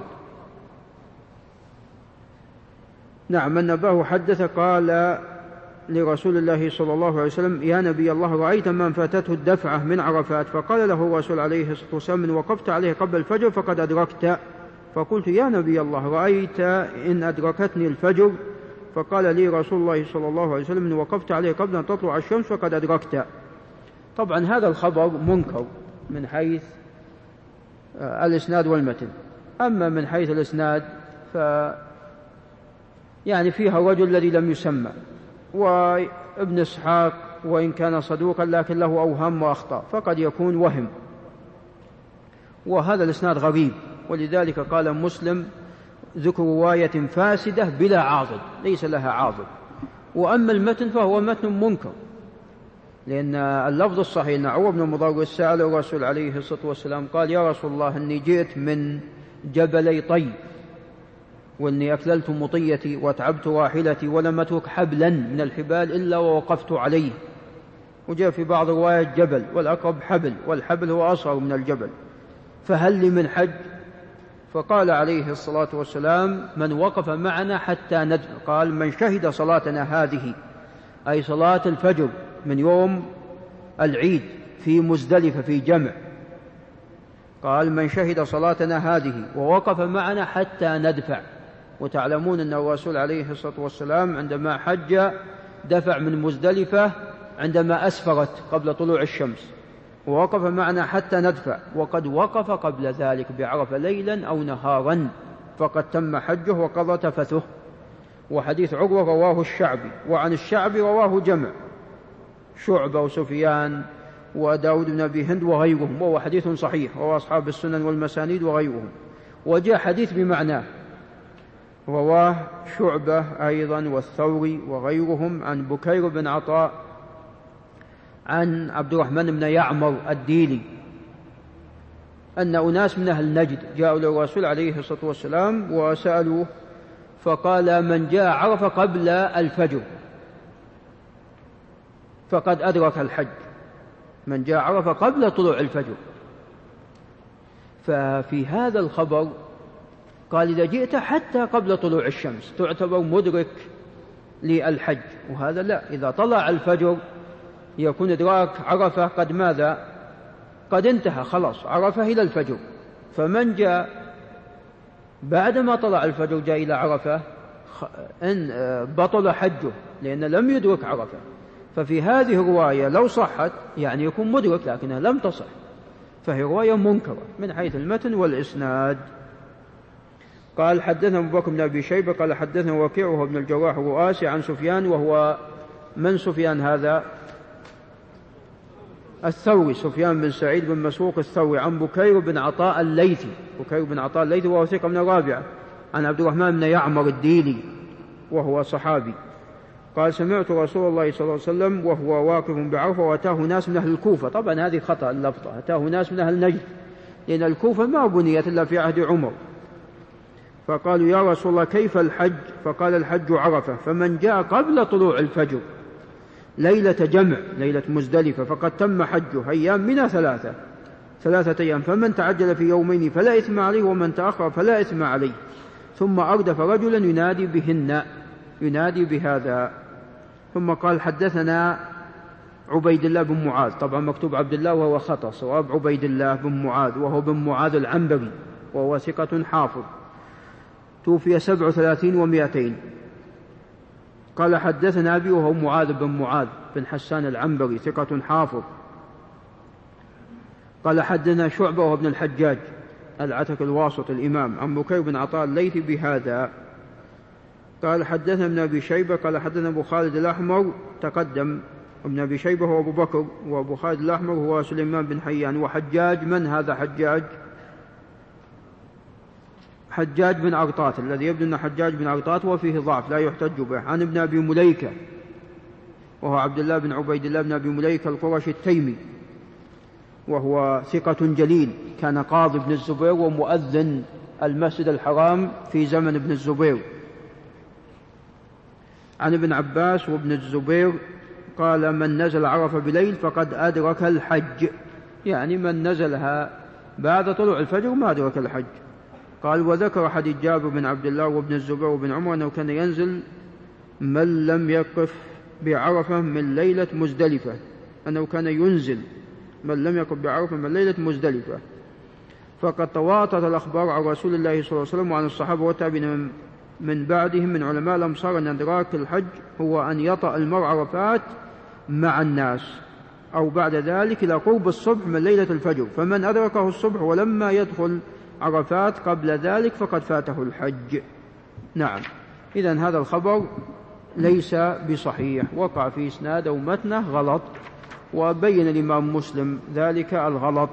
نعم. أن أباه حدث قال لرسول الله صلى الله عليه وسلم: يا نبي الله، رأيت من فاتته الدفعة من عرفات؟ فقال له الرسول عليه الصلاة والسلام: من وقفت عليه قبل الفجر فقد أدركت. فقلت: يا نبي الله، رأيت إن أدركتني الفجر؟ فقال لي رسول الله صلى الله عليه وسلم: من وقفت عليه قبل أن تطلع الشمس فقد أدركت. طبعا هذا الخبر منكر من حيث الإسناد والمتن. أما من حيث الإسناد ف يعني فيها الرجل الذي لم يسمى، وابن إسحاق وإن كان صدوقا لكن له أوهام وأخطاء، فقد يكون وهم، وهذا الإسناد غريب. ولذلك قال مسلم: ذكر رواية فاسدة بلا عاضد، ليس لها عاضد. وأما المتن فهو متن منكر، لأن اللفظ الصحيح أن عروة بن مضرس سأل الرسول عليه الصلاة والسلام قال: يا رسول الله، إني جئت من جبلي طي، وإني أكللت مطيتي وأتعبت راحلتي ولم أترك حبلا من الحبال إلا ووقفت عليه. وجاء في بعض الروايات جبل، والأقرب حبل، والحبل هو أصغر من الجبل، فهل لي من حج؟ فقال عليه الصلاة والسلام: من وقف معنا حتى ندفع. قال: من شهد صلاتنا هذه، أي صلاة الفجر من يوم العيد في مزدلفة في جمع. قال: من شهد صلاتنا هذه ووقف معنا حتى ندفع. وتعلمون أن الرسول عليه الصلاة والسلام عندما حج دفع من مزدلفة عندما أسفرت قبل طلوع الشمس، ووقف معنا حتى ندفع، وقد وقف قبل ذلك بعرفة ليلا أو نهارا، فقد تم حجه وقضى تفثه. وحديث عروة رواه الشعبي، وعن الشعبي رواه جمع: شعبة وسفيان وداود بن أبي هند وغيرهم، وهو حديث صحيح رواه أصحاب السنن والمسانيد وغيرهم. وجاء حديث بمعناه رواه شعبة أيضا والثوري وغيرهم عن بكير بن عطاء عن عبد الرحمن بن يعمر الديلي أن أناس من أهل نجد جاءوا للرسول عليه الصلاة والسلام وسألوه، فقال: من جاء عرفة قبل الفجر فقد أدرك الحج. من جاء عرفة قبل طلوع الفجر. ففي هذا الخبر قال: إذا جئت حتى قبل طلوع الشمس تعتبر مدرك للحج، وهذا لا، إذا طلع الفجر يكون إدراك عرفة قد ماذا؟ قد انتهى، خلاص عرفة إلى الفجر. فمن جاء بعدما طلع الفجر جاء إلى عرفة إن بطل حجه لأن لم يدرك عرفة. ففي هذه الرواية لو صحت يعني يكون مدرك لكنها لم تصح، فهي رواية منكرة من حيث المتن والإسناد. قال حدثنا أبو بكر بن أبي شيبة قال حدثنا وكيع وهو ابن الجراح الرؤاسي عن سفيان، وهو من سفيان هذا؟ الثوري، سفيان بن سعيد بن مسروق الثوري، عن بكير بن عطاء الليثي، بكير بن عطاء الليثي وهو ثقة من الرابعة، عن عبد الرحمن بن يعمر الديلي وهو صحابي. قال سمعت رسول الله صلى الله عليه وسلم وهو واقف بعرفة وأتاه ناس من أهل الكوفة. طبعا هذه خطأ اللفظة، أتاه ناس من أهل نجد، لأن الكوفة ما بنيت إلا في عهد عمر. فقالوا يا رسول الله كيف الحج؟ فقال الحج عرفة، فمن جاء قبل طلوع الفجر ليلة جمع ليلة مزدلفة فقد تم حجه، أيام منها ثلاثة ثلاثة أيام، فمن تعجل في يومين فلا إثم عليه ومن تأخر فلا إثم عليه. ثم أردف رجلا ينادي بهن ينادي بهذا. ثم قال حدثنا عبيد الله بن معاذ، طبعا مكتوب عبد الله وهو خطأ، صواب عبيد الله بن معاذ وهو بن معاذ العنبري وهو ثقة حافظ، توفي سبع وثلاثين ومائتين. قال حدثنا أبي وهو معاذ بن معاذ بن حسان العنبري ثقة حافظ. قال حدثنا شعبة وهو ابن الحجاج العتك الواسط الإمام، عن بكير بن عطاء الليثي بهذا. قال حدثنا ابن أبي شيبة قال حدثنا أبو خالد الأحمر، تقدم ابن أبي شيبة هو أبو بكر، وأبو خالد الأحمر هو سليمان بن حيان. وحجاج، من هذا حجاج؟ حجاج بن أرطاط، الذي يبدو أن حجاج بن أرطاط وفيه ضعف لا يحتج به. عن ابن أبي مليكة وهو عبد الله بن عبيد الله بن أبي مليكة القرشي التيمي، وهو ثقة جليل، كان قاضي ابن الزبير ومؤذن المسجد الحرام في زمن ابن الزبير. عن ابن عباس وابن الزبير قال من نزل عرفة بليل فقد أدرك الحج، يعني من نزلها بعد طلوع الفجر ما أدرك الحج. قال وذكر حديث جابر بن عبد الله وابن الزبير وابن عمر أنه كان ينزل من لم يقف بعرفة من ليلة مزدلفة، أنه كان ينزل من لم يقف بعرفة من ليلة مزدلفة. فقد تواترت الأخبار عن رسول الله صلى الله عليه وسلم وعن الصحابة والتابعين من بعدهم من علماء الأمصار أن إدراك الحج هو أن يطأ المرء عرفات مع الناس أو بعد ذلك إلى قرب الصبح من ليلة الفجر، فمن أدركه الصبح ولما يدخل عرفات قبل ذلك فقد فاته الحج. نعم، إذن هذا الخبر ليس بصحيح، وقع في إسناد أو متنه غلط، وبين الإمام مسلم ذلك الغلط.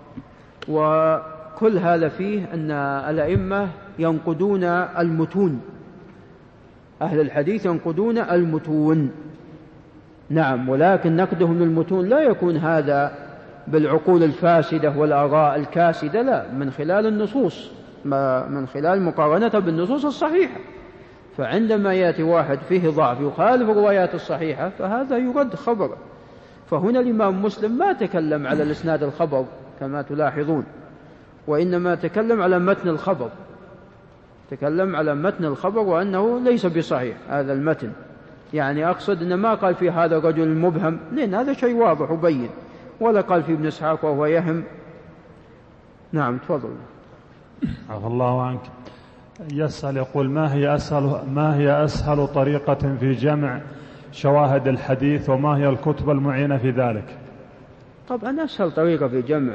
وكل هذا فيه أن الأئمة ينقدون المتون، أهل الحديث ينقدون المتون. نعم، ولكن نقدهم للمتون لا يكون هذا بالعقول الفاسدة والآراء الكاسدة، لا، من خلال النصوص، من خلال مقارنة بالنصوص الصحيحة. فعندما يأتي واحد فيه ضعف يخالف الروايات الصحيحة فهذا يرد خبره. فهنا الإمام مسلم ما تكلم على الإسناد الخبر كما تلاحظون، وإنما تكلم على متن الخبر، تكلم على متن الخبر وأنه ليس بصحيح هذا المتن. يعني أقصد أن ما قال في هذا الرجل المبهم، لأن هذا شيء واضح وبين، ولا قال في ابن إسحاق وهو يهم. نعم، تفضل. عفى الله عنك. يسأل يقول ما هي أسهل ما هي أسهل طريقة في جمع شواهد الحديث، وما هي الكتب المعينة في ذلك؟ طبعا أسهل طريقة في جمع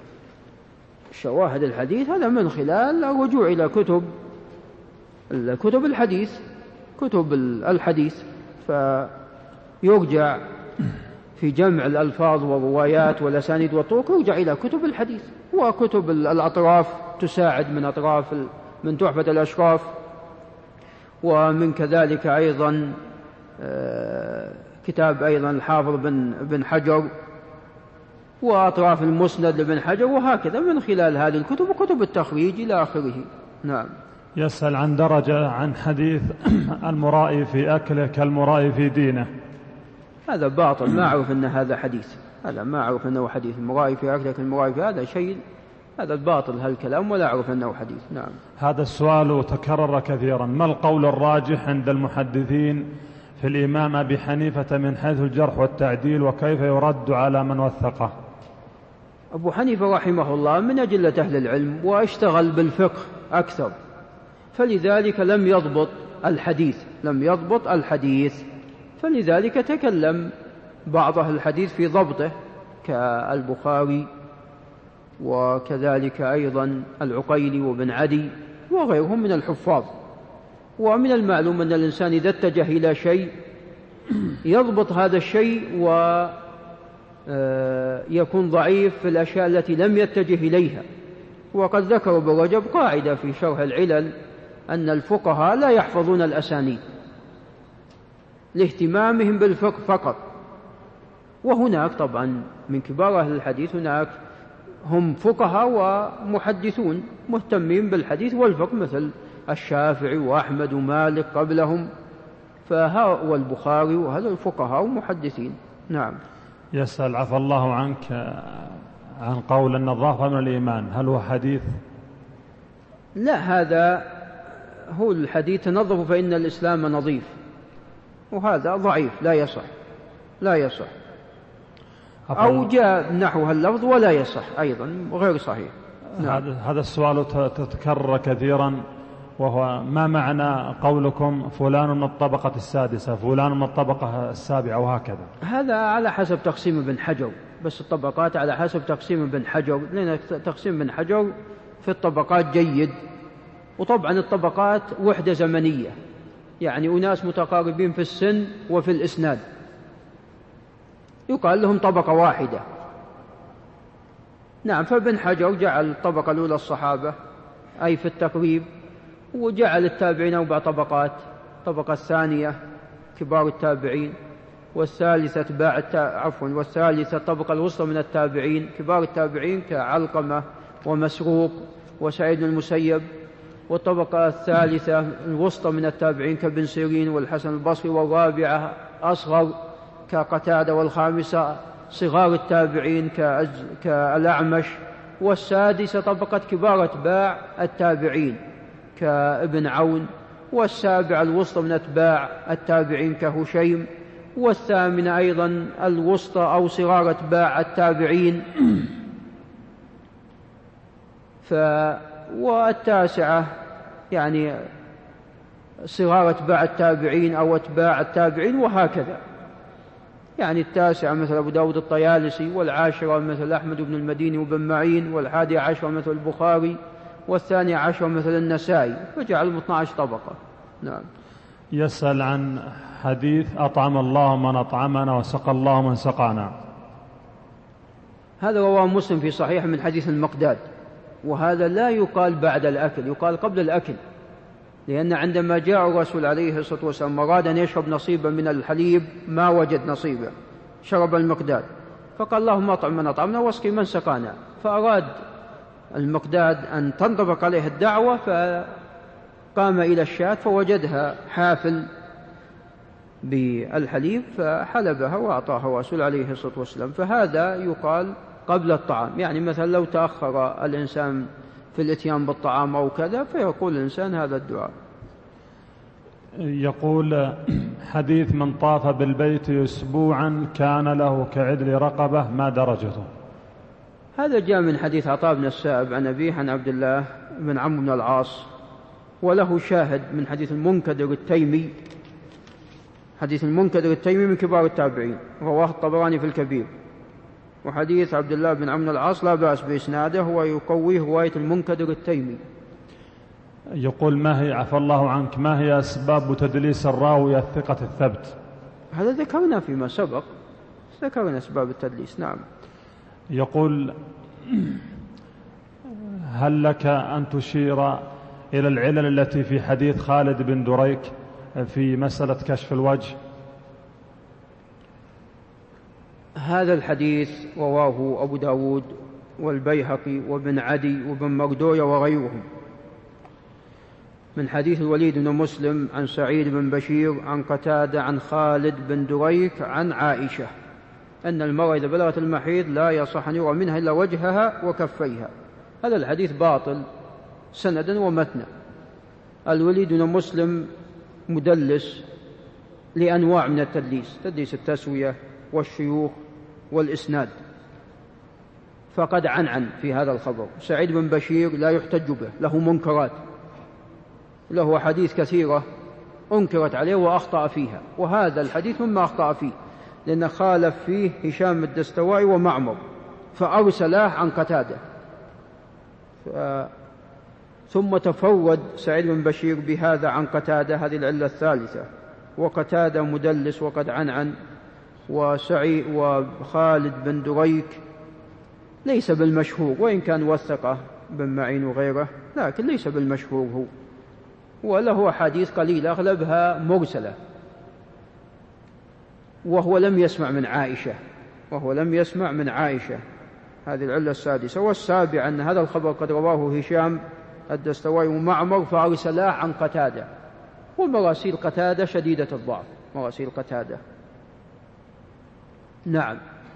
شواهد الحديث هذا من خلال الرجوع إلى كتب كتب الحديث كتب الحديث فيرجع في جمع الألفاظ والروايات والأسانيد والطرق، يرجع إلى كتب الحديث. وكتب الأطراف تساعد، من أطراف من تحفة الأشراف، ومن كذلك أيضا كتاب أيضا الحافظ بن, بن حجر، وأطراف المسند لبن حجر، وهكذا من خلال هذه الكتب وكتب التخريج إلى آخره. نعم. يسأل عن درجة عن حديث المرائي في أكله كالمرائي في دينه. هذا باطل، ما أعرف أن هذا حديث، هذا ما أعرف أنه حديث. المرائي في أكله كالمرائي في، هذا شيء، هذا باطل هالكلام، ولا أعرف أنه حديث. نعم. هذا السؤال تكرر كثيرا، ما القول الراجح عند المحدثين في الإمام أبي حنيفة من حيث الجرح والتعديل، وكيف يرد على من وثقه؟ أبو حنيفة رحمه الله من أجلة أهل العلم واشتغل بالفقه أكثر، فلذلك لم يضبط الحديث لم يضبط الحديث، فلذلك تكلم بعض أهل الحديث في ضبطه كالبخاري وكذلك أيضا العقيلي وابن عدي وغيرهم من الحفاظ. ومن المعلوم أن الإنسان إذا اتجه إلى شيء يضبط هذا الشيء ويكون ضعيف في الأشياء التي لم يتجه إليها. وقد ذكر ابن رجب قاعدة في شرح العلل أن الفقهاء لا يحفظون الأسانيد لاهتمامهم بالفقه فقط، وهناك طبعا من كبار أهل الحديث هناك هم فقهاء ومحدثون مهتمين بالحديث والفقه مثل الشافعي وأحمد ومالك قبلهم، فهؤلاء البخاري وهذا الفقهاء ومحدثين. نعم. يسأل عفى الله عنك عن قول النظافة من الإيمان، هل هو حديث؟ لا، هذا هو الحديث تنظفوا فإن الإسلام نظيف، وهذا ضعيف لا يصح لا يصح أو جاء نحو اللفظ ولا يصح أيضا غير صحيح. نعم. هذا السؤال تتكرر كثيرا، وهو ما معنى قولكم فلان من الطبقة السادسة فلان من الطبقة السابعة وهكذا؟ هذا على حسب تقسيم ابن حجر، بس الطبقات على حسب تقسيم ابن حجر، لأن تقسيم ابن حجر في الطبقات جيد. وطبعا الطبقات وحدة زمنية، يعني أناس متقاربين في السن وفي الإسناد يقال لهم طبقة واحدة. نعم. فابن حجر جعل الطبقة الأولى الصحابة أي في التقريب، وجعل التابعين أربع طبقات: الطبقة الثانية كبار التابعين، والثالثة تباع عفوا والثالثة الطبقة الوسطى من التابعين كبار التابعين كعلقمة ومسروق وسعيد بن المسيب، والطبقة الثالثة الوسطى من التابعين كابن سيرين والحسن البصري، والرابعة أصغر كقتادة، والخامسة صغار التابعين كالأعمش، والسادسة طبقة كبار أتباع التابعين كابن عون، والسابعة الوسطى من أتباع التابعين كهشيم، والثامنة أيضا الوسطى أو صغار أتباع التابعين ف والتاسعة يعني صغار أتباع التابعين أو أتباع التابعين، وهكذا. يعني التاسعة مثل أبو داود الطيالسي، والعاشرة مثل أحمد بن المديني وبن معين، والحادي عشر مثل البخاري، والثاني عشر مثل النسائي، فجعلهم اثنى عشر طبقة. نعم. يسأل عن حديث أطعم الله من أطعمنا وسقى الله من سقانا. هذا رواه مسلم في صحيح من حديث المقداد، وهذا لا يقال بعد الأكل، يقال قبل الأكل، لأن عندما جاء الرسول عليه الصلاة والسلام أراد أن يشرب نصيبا من الحليب ما وجد نصيبا، شرب المقداد، فقال اللهم أطعم من أطعمنا واسقي من سقانا، فأراد المقداد أن تنطبق عليه الدعوة، فقام إلى الشاة فوجدها حافل بالحليب فحلبها وأعطاها الرسول عليه الصلاة والسلام، فهذا يقال قبل الطعام. يعني مثلا لو تأخر الإنسان في الاتيان بالطعام أو كذا فيقول الإنسان هذا الدعاء. يقول حديث من طاف بالبيت أسبوعا كان له كعدل رقبة، ما درجته؟ هذا جاء من حديث عطاء بن السائب عن أبيه عن عبد الله بن عمرو بن العاص، وله شاهد من حديث المنكدر التيمي، حديث المنكدر التيمي من كبار التابعين، رواه الطبراني في الكبير. وحديث عبد الله بن عمرو بن العاص لا بأس بإسناده ويقويه رواية المنكدر التيمي. يقول ما هي عفى الله عنك ما هي أسباب تدليس الراوي الثقة الثبت؟ هذا ذكرنا فيما سبق، ذكرنا أسباب التدليس. نعم. يقول هل لك أن تشير إلى العلل التي في حديث خالد بن دريك في مسألة كشف الوجه؟ هذا الحديث رواه أبو داود والبيهقي وابن عدي وابن مردوية وغيرهم من حديث الوليد بن مسلم عن سعيد بن بشير عن قتادة عن خالد بن دريك عن عائشة أن المرأة إذا بلغت المحيض لا يصح أن يرى منها إلا وجهها وكفيها. هذا الحديث باطل سندا ومتنا. الوليد بن مسلم مدلس لأنواع من التدليس، تدليس التسوية والشيوخ والإسناد، فقد عنعن في هذا الخبر. سعيد بن بشير لا يحتج به، له منكرات، له حديث كثيرة أنكرت عليه وأخطأ فيها، وهذا الحديث مما أخطأ فيه، لأن خالف فيه هشام الدستوائي ومعمر فأرسلاه عن قتادة. ف... ثم تفرد سعيد بن بشير بهذا عن قتادة، هذه العلة الثالثة. وقتادة مدلس وقد عنعن، وسعيد وخالد بن دريك ليس بالمشهور، وإن كان وثقه بن معين وغيره لكن ليس بالمشهور هو، وله أحاديث قليلة أغلبها مرسلة، وهو لم يسمع من عائشة وهو لم يسمع من عائشة هذه العلة السادسة. والسابعة أن هذا الخبر قد رواه هشام الدستوائي ومعمر فأرسلاه عن قتادة، ومراسيل قتادة شديدة الضعف، مراسيل قتادة. نعم.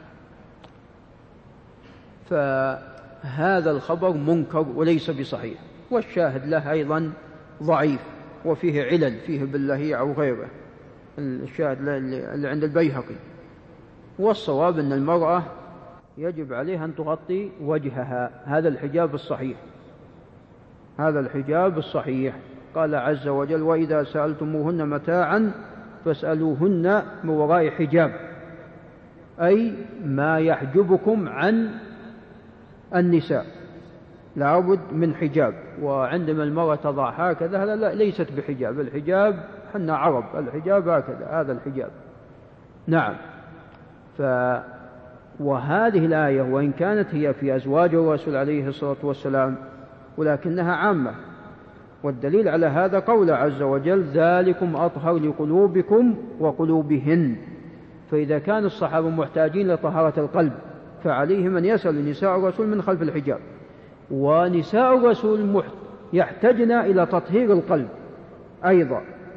فهذا الخبر منكر وليس بصحيح، والشاهد له أيضا ضعيف وفيه علل، فيه باللهيع أو غيره، الشاهد اللي عند البيهقي. والصواب أن المرأة يجب عليها أن تغطي وجهها، هذا الحجاب الصحيح، هذا الحجاب الصحيح. قال عز وجل: وإذا سألتموهن متاعا فاسألوهن من وراء حجاب، أي ما يحجبكم عن النساء لابد من حجاب. وعندما المرأة تضع هكذا هذا لا، ليست بحجاب، الحجاب حنا عرب، الحجاب هكذا، هذا الحجاب. نعم. ف وهذه الآية وإن كانت هي في أزواج الرسول عليه الصلاة والسلام ولكنها عامة، والدليل على هذا قول عز وجل: ذلكم أطهر لقلوبكم وقلوبهن. فإذا كان الصحابة محتاجين لطهارة القلب فعليهم أن يسأل نساء الرسول من خلف الحجاب، ونساء الرسول يحتاجن إلى تطهير القلب أيضا.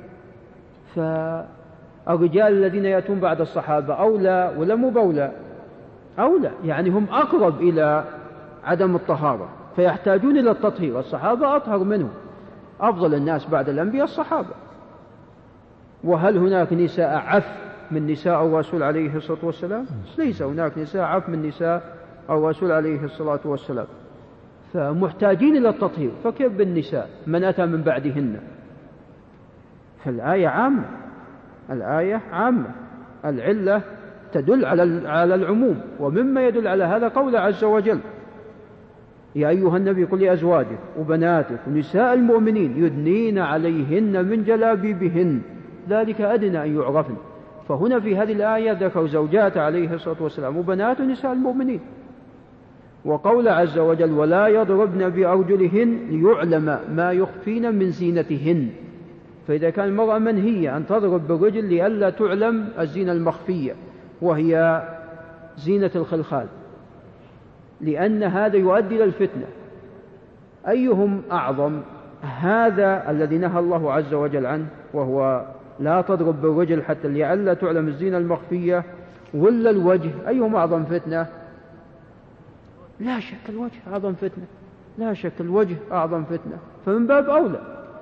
فالرجال الذين يأتون بعد الصحابة أولى ولا مو بأولى؟ أولى، يعني هم أقرب إلى عدم الطهارة فيحتاجون إلى التطهير. الصحابة أطهر منهم، أفضل الناس بعد الأنبياء الصحابة. وهل هناك نساء عف من نساء الرسول عليه الصلاة والسلام؟ ليس هناك نساء عف من نساء الرسول عليه الصلاة والسلام، فمحتاجين إلى التطهير، فكيف بالنساء من أتى من بعدهن؟ فالآية عامة، الآية عامة، العلة تدل على العموم. ومما يدل على هذا قول عز وجل: يا أيها النبي قل لأزواجك وبناتك ونساء المؤمنين يدنين عليهن من جلابيبهن ذلك أدنى أن يعرفن. فهنا في هذه الآية ذكر زوجات عليه الصلاة والسلام وبنات نساء المؤمنين. وقول عز وجل: ولا يضربن بأرجلهن ليعلم ما يخفين من زينتهن. فإذا كان المرأة منهية أن تضرب بالرجل لئلا تعلم الزينة المخفية وهي زينة الخلخال، لأن هذا يؤدي إلى الفتنة. أيهم أعظم، هذا الذي نهى الله عز وجل عنه وهو لا تضرب بالرجل حتى لئلا تعلم الزينة المخفية، ولا الوجه؟ أيهم أعظم فتنة؟ لا شك الوجه أعظم فتنة، لا شك الوجه أعظم فتنة، فمن باب أولى.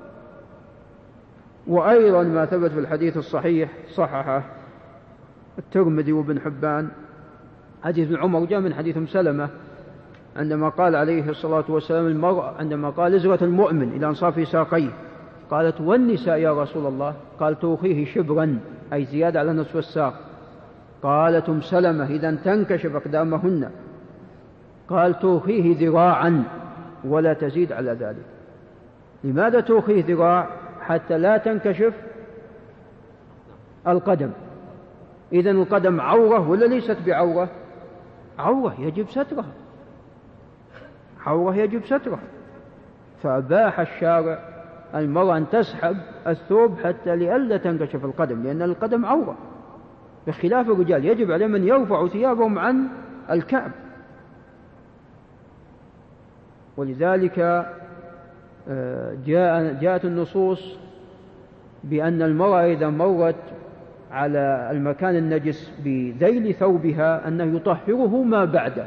وأيضا ما ثبت في الحديث الصحيح صححه الترمذي وابن حبان، حديث ابن عمر جاء من حديث أم سلمة عندما قال عليه الصلاة والسلام المرأة عندما قال: إزرة المؤمن إلى أنصاف ساقيه. قالت: والنساء يا رسول الله؟ قال: توخيه شبرا، أي زيادة على نصف الساق. قالت أم سلمة: إذا تنكشف أقدامهن. قال: توخيه ذراعا ولا تزيد على ذلك. لماذا توخيه ذراع؟ حتى لا تنكشف القدم. إذن القدم عورة ولا ليست بعورة؟ عورة يجب سترها، عورة يجب سترها. فأباح الشارع المرأة أن تسحب الثوب حتى لئلا تنكشف القدم، لأن القدم عورة، بخلاف الرجال يجب عليهم أن يرفعوا ثيابهم عن الكعب. ولذلك جاء جاءت النصوص بأن المرأة إذا مرت على المكان النجس بذيل ثوبها أنه يطهره ما بعده،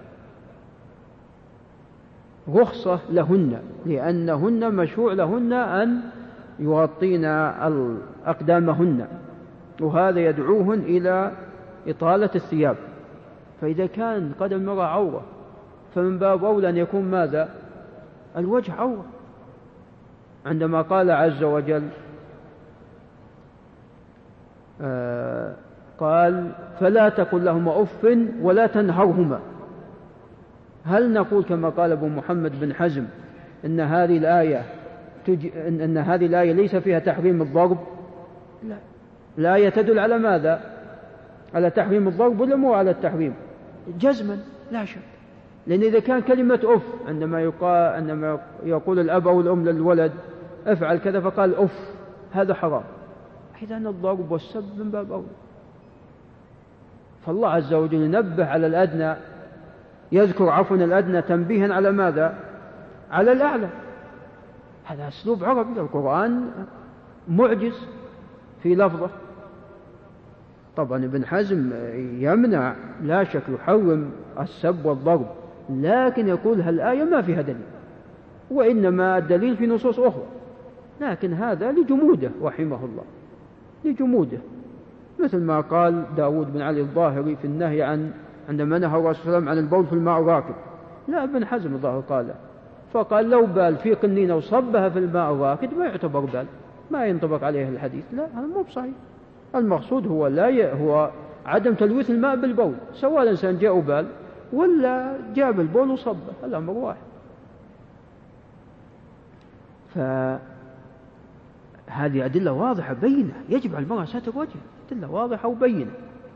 رخصة لهن، لأنهن مشروع لهن أن يغطين أقدامهن، وهذا يدعوهن إلى إطالة الثياب. فإذا كان قدم المرأة عورة فمن باب أولى أن يكون ماذا؟ الوجه عورة. عندما قال عز وجل: آه قال فلا تقل لهما أف ولا تنهرهما. هل نقول كما قال أبو محمد بن حزم إن هذه الآية تج... إن هذه الآية ليس فيها تحريم الضرب؟ لا، الآية تدل على ماذا؟ على تحريم الضرب ولا مو على التحريم؟ جزما لا شك، لأن إذا كان كلمة أف عندما يقال عندما يقول الأب أو الأم للولد افعل كذا فقال أف، هذا حرام، إذن الضرب والسب من باب أولى. فالله عز وجل ينبه على الأدنى، يذكر عفوا الأدنى تنبيها على ماذا؟ على الأعلى. هذا أسلوب عربي، القرآن معجز في لفظه. طبعا ابن حزم يمنع لا شك، يحرم السب والضرب، لكن يقول هالآية ما فيها دليل، وإنما الدليل في نصوص أخرى، لكن هذا لجموده رحمه الله، لجموده، مثل ما قال داود بن علي الظاهري في النهي عن عندما نهى الرسول صلى الله عليه وسلم عن البول في الماء الراكد. لا، ابن حزم الظاهر قال فقال لو بال في قنينة وصبها في الماء الراكد ما يعتبر بال، ما ينطبق عليه الحديث. لا، هذا مو بصحيح. المقصود هو لا ي... هو عدم تلويث الماء بالبول، سواء الإنسان جاء بال ولا جاب البول وصبه، الأمر واحد. فهذه أدلة واضحة بينة، يجب على المرأة ستر وجه، أدلة واضحة وبينة.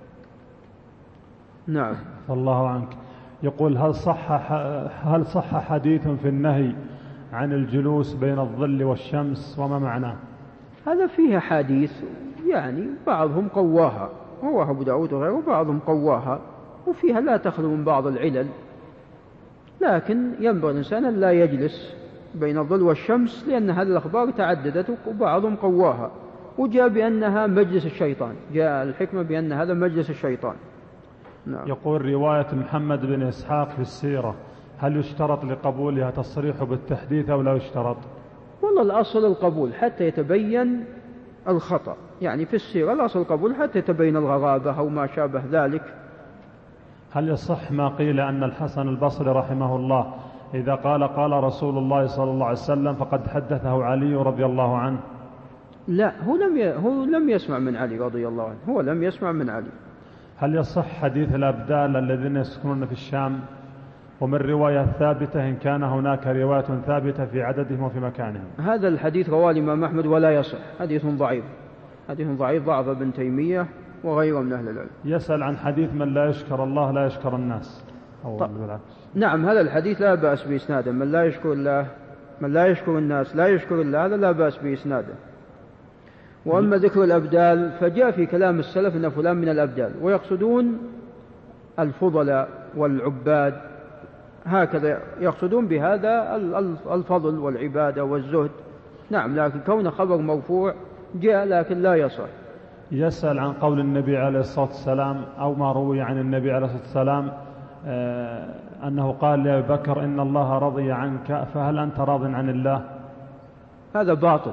نعم. الله عنك. يقول هل صح هل صح حديث في النهي عن الجلوس بين الظل والشمس وما معناه؟ هذا فيه حديث يعني بعضهم قواها، رواه أبو داود وغيره، وبعضهم قواها، وفيها لا تخلو من بعض العلل، لكن ينبغي الإنسان أن لا يجلس بين الظل والشمس، لأن هذه الأخبار تعددت وبعضهم قواها، وجاء بأنها مجلس الشيطان، جاء الحكمة بأن هذا مجلس الشيطان. نعم. يقول رواية محمد بن إسحاق في السيرة، هل يشترط لقبولها تصريح بالتحديث أو لا يشترط؟ والله الأصل القبول حتى يتبين الخطأ، يعني في السيرة الأصل القبول حتى يتبين الغرابة أو ما شابه ذلك. هل يصح ما قيل أن الحسن البصري رحمه الله إذا قال قال رسول الله صلى الله عليه وسلم فقد حدثه علي رضي الله عنه؟ لا، هو لم ي... هو لم يسمع من علي رضي الله عنه، هو لم يسمع من علي. هل يصح حديث الأبدال الذين يسكنون في الشام؟ ومن رواية ثابتة إن كان هناك رواية ثابتة في عددهم وفي مكانهم؟ هذا الحديث رواه الإمام أحمد ولا يصح، حديث ضعيف، حديث ضعيف ضعف ابن تيمية وغيره من أهل العلم. يسأل عن حديث من لا يشكر الله لا يشكر الناس، أو بالعكس. نعم، هذا الحديث لا بأس بإسناده، من لا يشكر الله من لا يشكر الناس لا يشكر الله، هذا لا بأس بإسناده. وأما ذكر الأبدال فجاء في كلام السلف أن فلان من الأبدال، ويقصدون الفضلاء والعباد، هكذا يقصدون بهذا الفضل والعبادة والزهد. نعم، لكن كون خبر مرفوع جاء لكن لا يصح. يسأل عن قول النبي عليه الصلاة والسلام أو ما روي عن النبي عليه الصلاة والسلام آه أنه قال لأبي بكر إن الله رضي عنك فهل أنت راض عن الله؟ هذا باطل.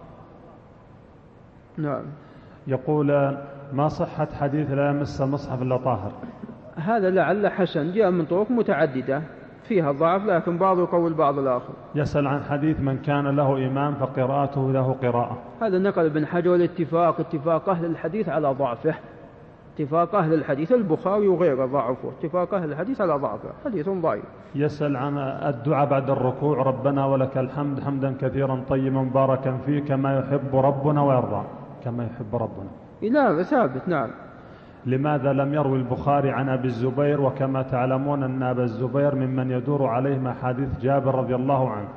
نعم. يقول ما صحة حديث لا يمس المصحف إلا طاهر؟ هذا لعل حسن، جاء من طرق متعددة فيها ضعف، لكن بعض يقول بعض الآخر. يسأل عن حديث من كان له إمام فقراءته له قراءة. هذا نقل ابن حجر الاتفاق، اتفاق أهل الحديث على ضعفه، اتفاق أهل الحديث البخاري وغيره ضعفه، اتفاق أهل الحديث على ضعفه، حديث ضعيف. يسأل عن الدعاء بعد الركوع ربنا ولك الحمد حمدا كثيرا طيبا مباركا فيه كما يحب ربنا ويرضى، كما يحب ربنا. لا، ثابت. نعم. لماذا لم يروي البخاري عن أبي الزبير؟ وكما تعلمون أن أبا الزبير ممن يدور عليه حديث جابر رضي الله عنه.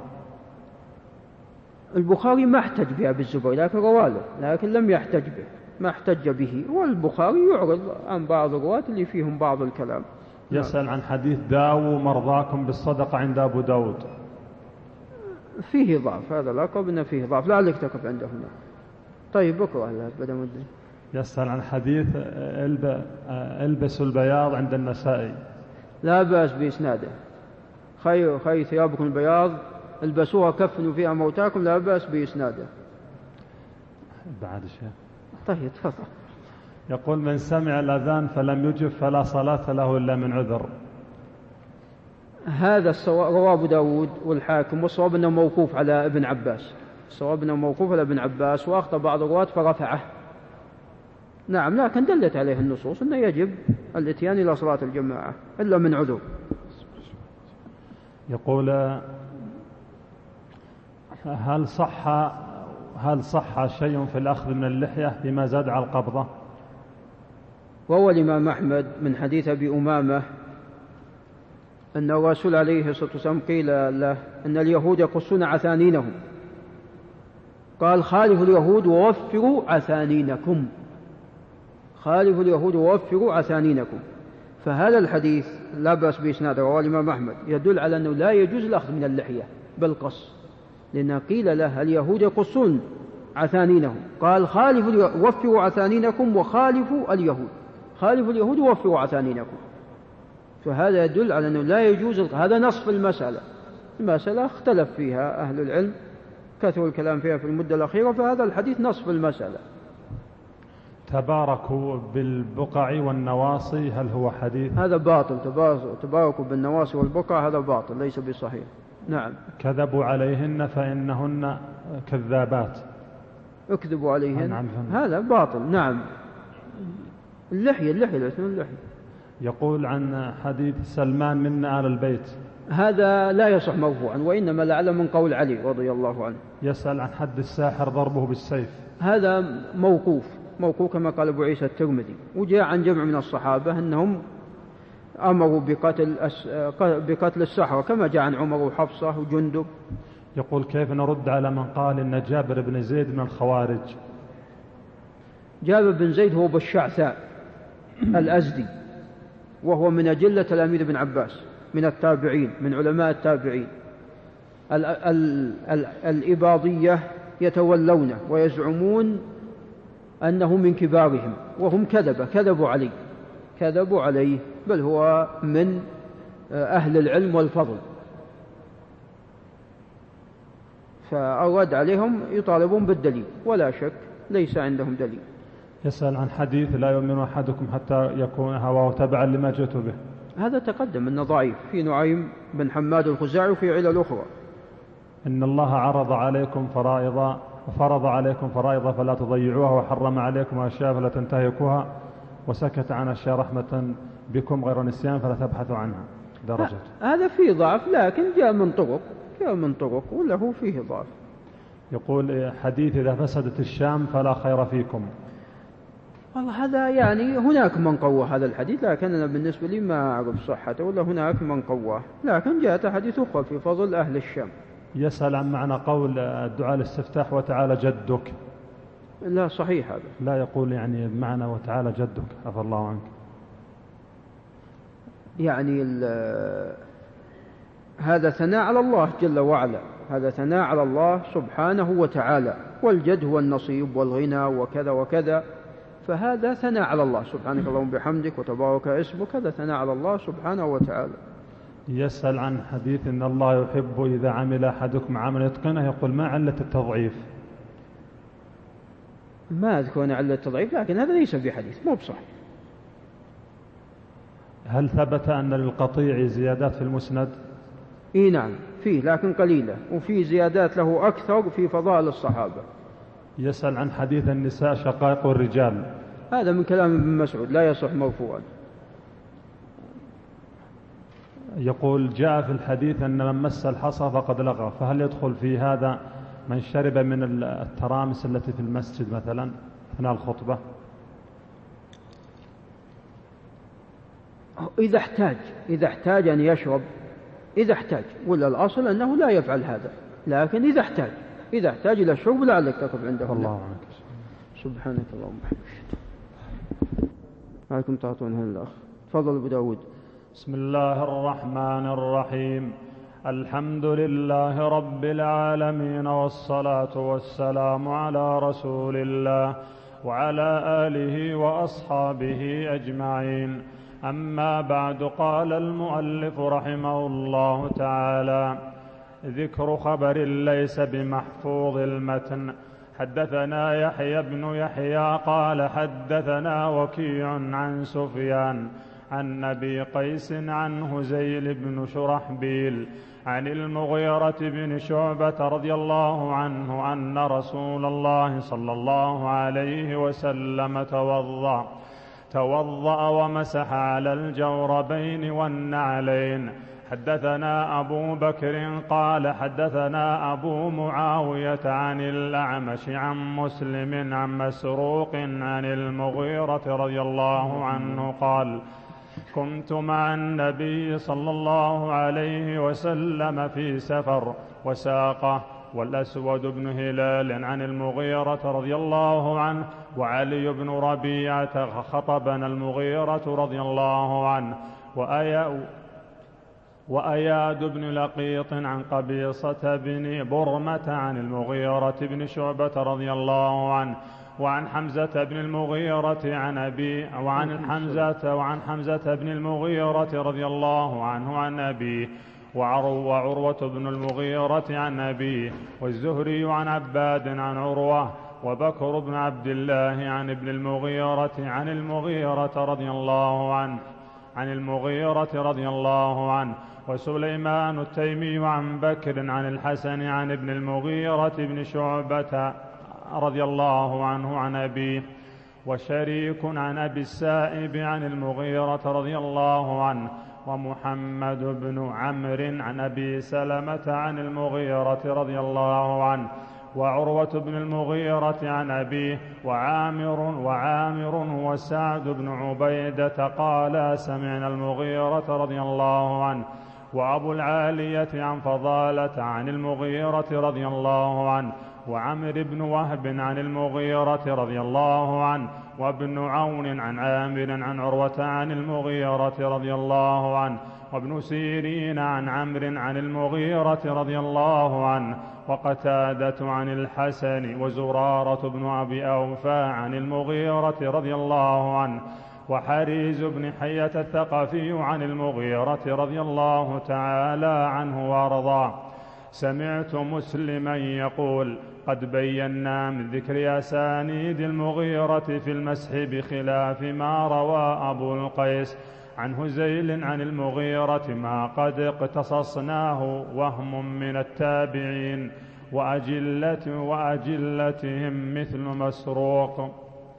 البخاري ما احتج بأبي الزبير، لكن رواله، لكن لم يحتج به، ما احتج به، والبخاري يعرض عن بعض الرواة اللي فيهم بعض الكلام. يسأل عن حديث داووا مرضاكم بالصدقة عند أبو داود. فيه ضعف، هذا لقب إنه فيه ضعف، لعلك تقف عنده هنا. طيب اقرأ بدأ مدري. يسأل عن حديث البسوا البياض عند النسائي. لا بأس بإسناده، خير خير ثيابكم البياض البسوها كفنوا فيها موتاكم، لا بأس بإسناده. بعد شيء. طيب تفضل. يقول من سمع الأذان فلم يجب فلا صلاة له إلا من عذر. هذا رواه أبو داود والحاكم، والصواب أنه موقوف على ابن عباس، الصواب أنه موقوف على ابن عباس، وأخطأ بعض الرواة فرفعه، نعم، لكن دلت عليه النصوص أنه يجب الاتيان إلى صلاة الجماعة إلا من عذر. يقول هل صح هل صح شيء في الأخذ من اللحية بما زاد على القبضة؟ وهو الإمام أحمد من حديث أبي أمامة أن الرسول عليه الصلاة والسلام قيل له أن اليهود يقصون عثانينهم، قال خالفوا اليهود ووفروا عثانينكم، خالفوا اليهود ووفروا عثانينكم. فهذا الحديث لا بأس بإسناده، رواه الإمام أحمد، يدل على أنه لا يجوز الأخذ من اللحية بالقص، لأن قيل له اليهود يقصون عثانينهم، قال خالفوا وفروا عثانينكم وخالفوا اليهود، خالفوا اليهود ووفروا عثانينكم. فهذا يدل على أنه لا يجوز. هذا نصف المسألة، المسألة اختلف فيها أهل العلم، كثر الكلام فيها في المدة الأخيرة، فهذا الحديث نصف المسألة. تباركوا بالبقع والنواصي، هل هو حديث؟ هذا باطل، تباركوا بالنواصي والبقع هذا باطل ليس بصحيح. نعم. كذبوا عليهن فإنهن كذابات، اكذبوا عليهن، هذا باطل. نعم. اللحية اللحية الاسم اللحية. يقول عن حديث سلمان منا آل البيت، هذا لا يصح مرفوعا، وإنما لعل من قول علي رضي الله عنه. يسأل عن حد الساحر ضربه بالسيف، هذا موقوف، موقوف كما قال أبو عيسى الترمذي، وجاء عن جمع من الصحابة أنهم أمروا بقتل بقتل السحرة كما جاء عن عمر وحفصة وجندب. يقول كيف نرد على من قال إن جابر بن زيد من الخوارج؟ جابر بن زيد هو بالشعثاء الأزدي، وهو من أجلة تلاميذ ابن عباس، من التابعين، من علماء التابعين. ال ال ال الإباضية يتولونه ويزعمون أنه من كبارهم، وهم كذبة، كذبوا عليه كذبوا عليه بل هو من أهل العلم والفضل، فالرد عليهم يطالبون بالدليل، ولا شك ليس عندهم دليل. يسأل عن حديث لا يؤمن أحدكم حتى يكون هواه تبعا لما جئت به، هذا تقدم أنه ضعيف، في نعيم بن حماد الخزاعي وفي علل أخرى. إن الله عرض عليكم فرائض وفرض عليكم فرائض فلا تضيعوها، وحرم عليكم أشياء فلا تنتهكوها، وسكت عن أشياء رحمة بكم غير نسيان فلا تبحثوا عنها. درجة هذا فيه ضعف، لكن جاء من طرق جاء من طرق وله فيه ضعف. يقول حديث إذا فسدت الشام فلا خير فيكم، والله هذا يعني هناك من قوى هذا الحديث، لكن أنا بالنسبة لي ما أعرف صحته، ولا هناك من قواه، لكن جاءت حديث أخرى في فضل أهل الشام. يسأل عن معنى قول الدعاء الاستفتاح وتعالى جدك. لا صحيح هذا، لا يقول يعني بمعنى وتعالى جدك عفى الله عنك، يعني هذا ثناء على الله جل وعلا، هذا ثناء على الله سبحانه وتعالى، والجد هو النصيب والغنى وكذا وكذا، فهذا ثناء على الله. سبحانك اللهم بحمدك وتبارك اسمك، هذا ثناء على الله سبحانه وتعالى. يسأل عن حديث إن الله يحب إذا عمل أحدكم عمل يتقنه، يقول ما علة التضعيف؟ ما أذكر أن علة التضعيف، لكن هذا ليس بحديث، مو بصحيح. هل ثبت أن للقطيع زيادات في المسند؟ إيه نعم فيه، لكن قليلة، وفيه زيادات له أكثر في فضائل الصحابة. يسأل عن حديث النساء شقائق الرجال، هذا من كلام ابن مسعود لا يصح مرفوعا. يقول جاء في الحديث أن من مس الحصى فقد لغى، فهل يدخل في هذا من شرب من الترامس التي في المسجد مثلا أثناء الخطبة؟ إذا احتاج إذا احتاج أن يشرب، إذا احتاج، ولا الأصل أنه لا يفعل هذا، لكن إذا احتاج إذا احتاج إلى الشرب لعلك تقف عنده. الله عنك. سبحانك اللهم وبحمدك. عليكم تعطون هذا الأخ. تفضل أبو داود. بسم الله الرحمن الرحيم. الحمد لله رب العالمين، والصلاة والسلام على رسول الله وعلى آله وأصحابه أجمعين. أما بعد، قال المؤلف رحمه الله تعالى: ذكر خبر ليس بمحفوظ المتن. حدثنا يحيى بن يحيى قال حدثنا وكيع عن سفيان عن أبي قيس عن هزيل بن شرحبيل عن المغيرة بن شعبة رضي الله عنه أن رسول الله صلى الله عليه وسلم توضأ توضأ ومسح على الجوربين والنعلين. حدثنا أبو بكر قال حدثنا أبو معاوية عن الأعمش عن مسلم عن مسروق عن المغيرة رضي الله عنه قال كنت مع النبي صلى الله عليه وسلم في سفر وساقه والأسود بن هلال عن المغيرة رضي الله عنه وعلي بن ربيعة خطبنا المغيرة رضي الله عنه وأيا وأياد بن لقيط عن قبيصة بن برمة عن المغيرة بن شعبة رضي الله عنه وعن حمزة بن المغيرة عن أبي وعن حمزة وعن حمزة بن المغيرة رضي الله عنه عن أبيه وعروة بن المغيرة عن أبيه والزهري عن عباد عن عروة وبكر بن عبد الله عن ابن المغيرة عن المغيرة رضي الله عنه عن المغيرة رضي الله عنه وسليمان التيمي عن بكر عن الحسن عن ابن المغيرة بن شعبة رضي الله عنه عن أبيه وشريك عن أبي السائب عن المغيرة رضي الله عنه ومحمد بن عمرو عن أبي سلمة عن المغيرة رضي الله عنه وعروة بن المغيرة عن أبيه وعامر وعامر وسعد بن عبيدة قال سمعنا المغيرة رضي الله عنه وأبو العالية عن فضالة عن المغيرة رضي الله عنه وعمر بن وهب عن المغيرة رضي الله عنه وابن عون عن عامر عن عروة عن المغيرة رضي الله عنه وابن سيرين عن عمرو عن المغيرة رضي الله عنه وقتادة عن الحسن وزرارة بن أبي أوفى عن المغيرة رضي الله عنه وحريز بن حية الثقفي عن المغيرة رضي الله تعالى عنه وارضاه. سمعت مسلما يقول قد بينا من ذكر أسانيد المغيرة في المسح بخلاف ما روى أبو القيس عن هزيل عن المغيرة ما قد اقتصصناه وهم من التابعين وأجلة وأجلتهم مثل مسروق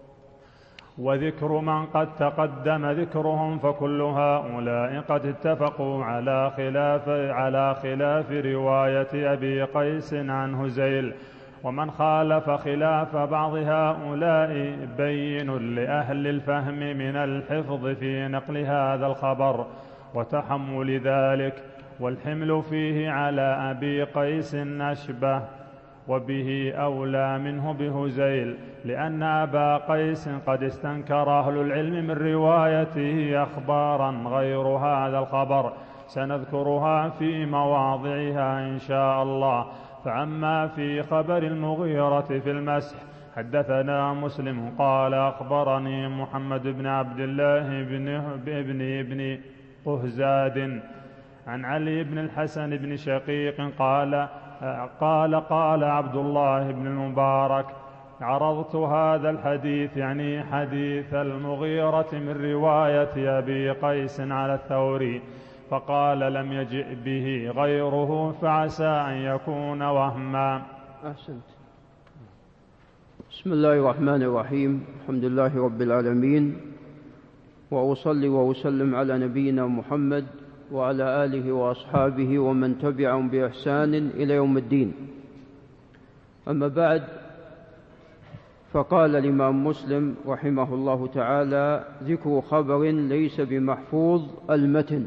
وذكر من قد تقدم ذكرهم فكل هؤلاء قد اتفقوا على خلاف, على خلاف رواية أبي قيس عن هزيل ومن خالف خلاف بعض هؤلاء بين لأهل الفهم من الحفظ في نقل هذا الخبر وتحمل ذلك والحمل فيه على أبي قيس أشبه وبه أولى منه بهزيل لأن أبا قيس قد استنكر أهل العلم من روايته أخبارا غير هذا الخبر سنذكرها في مواضعها إن شاء الله. فأما في خبر المغيرة في المسح حدثنا مسلم قال أخبرني محمد بن عبد الله بن ابن ابن قهزاد عن علي بن الحسن بن شقيق قال قال قال عبد الله بن المبارك عرضت هذا الحديث يعني حديث المغيرة من رواية أبي قيس على الثوري فقال لم يجئ به غيره فعسى أن يكون وهما. أحسنت. بسم الله الرحمن الرحيم. الحمد لله رب العالمين وأصلي وأسلم على نبينا محمد وعلى آله وأصحابه ومن تبعهم بإحسان إلى يوم الدين. أما بعد فقال الإمام مسلم رحمه الله تعالى ذكر خبر ليس بمحفوظ المتن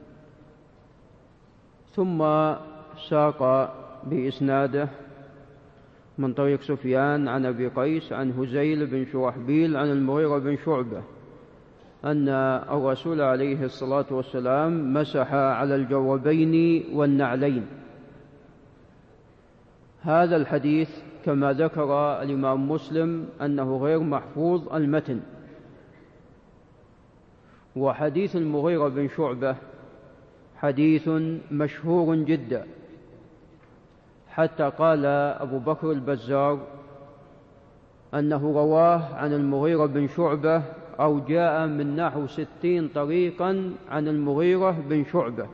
ثم ساق بإسناده من طريق سفيان عن أبي قيس عن هزيل بن شرحبيل عن المغيرة بن شعبة أن الرسول عليه الصلاة والسلام مسح على الجوربين والنعلين. هذا الحديث كما ذكر الإمام مسلم أنه غير محفوظ المتن. وحديث المغيرة بن شعبة حديث مشهور جدا حتى قال أبو بكر البزار أنه رواه عن المغيرة بن شعبة أو جاء من نحو ستين طريقا عن المغيرة بن شعبة.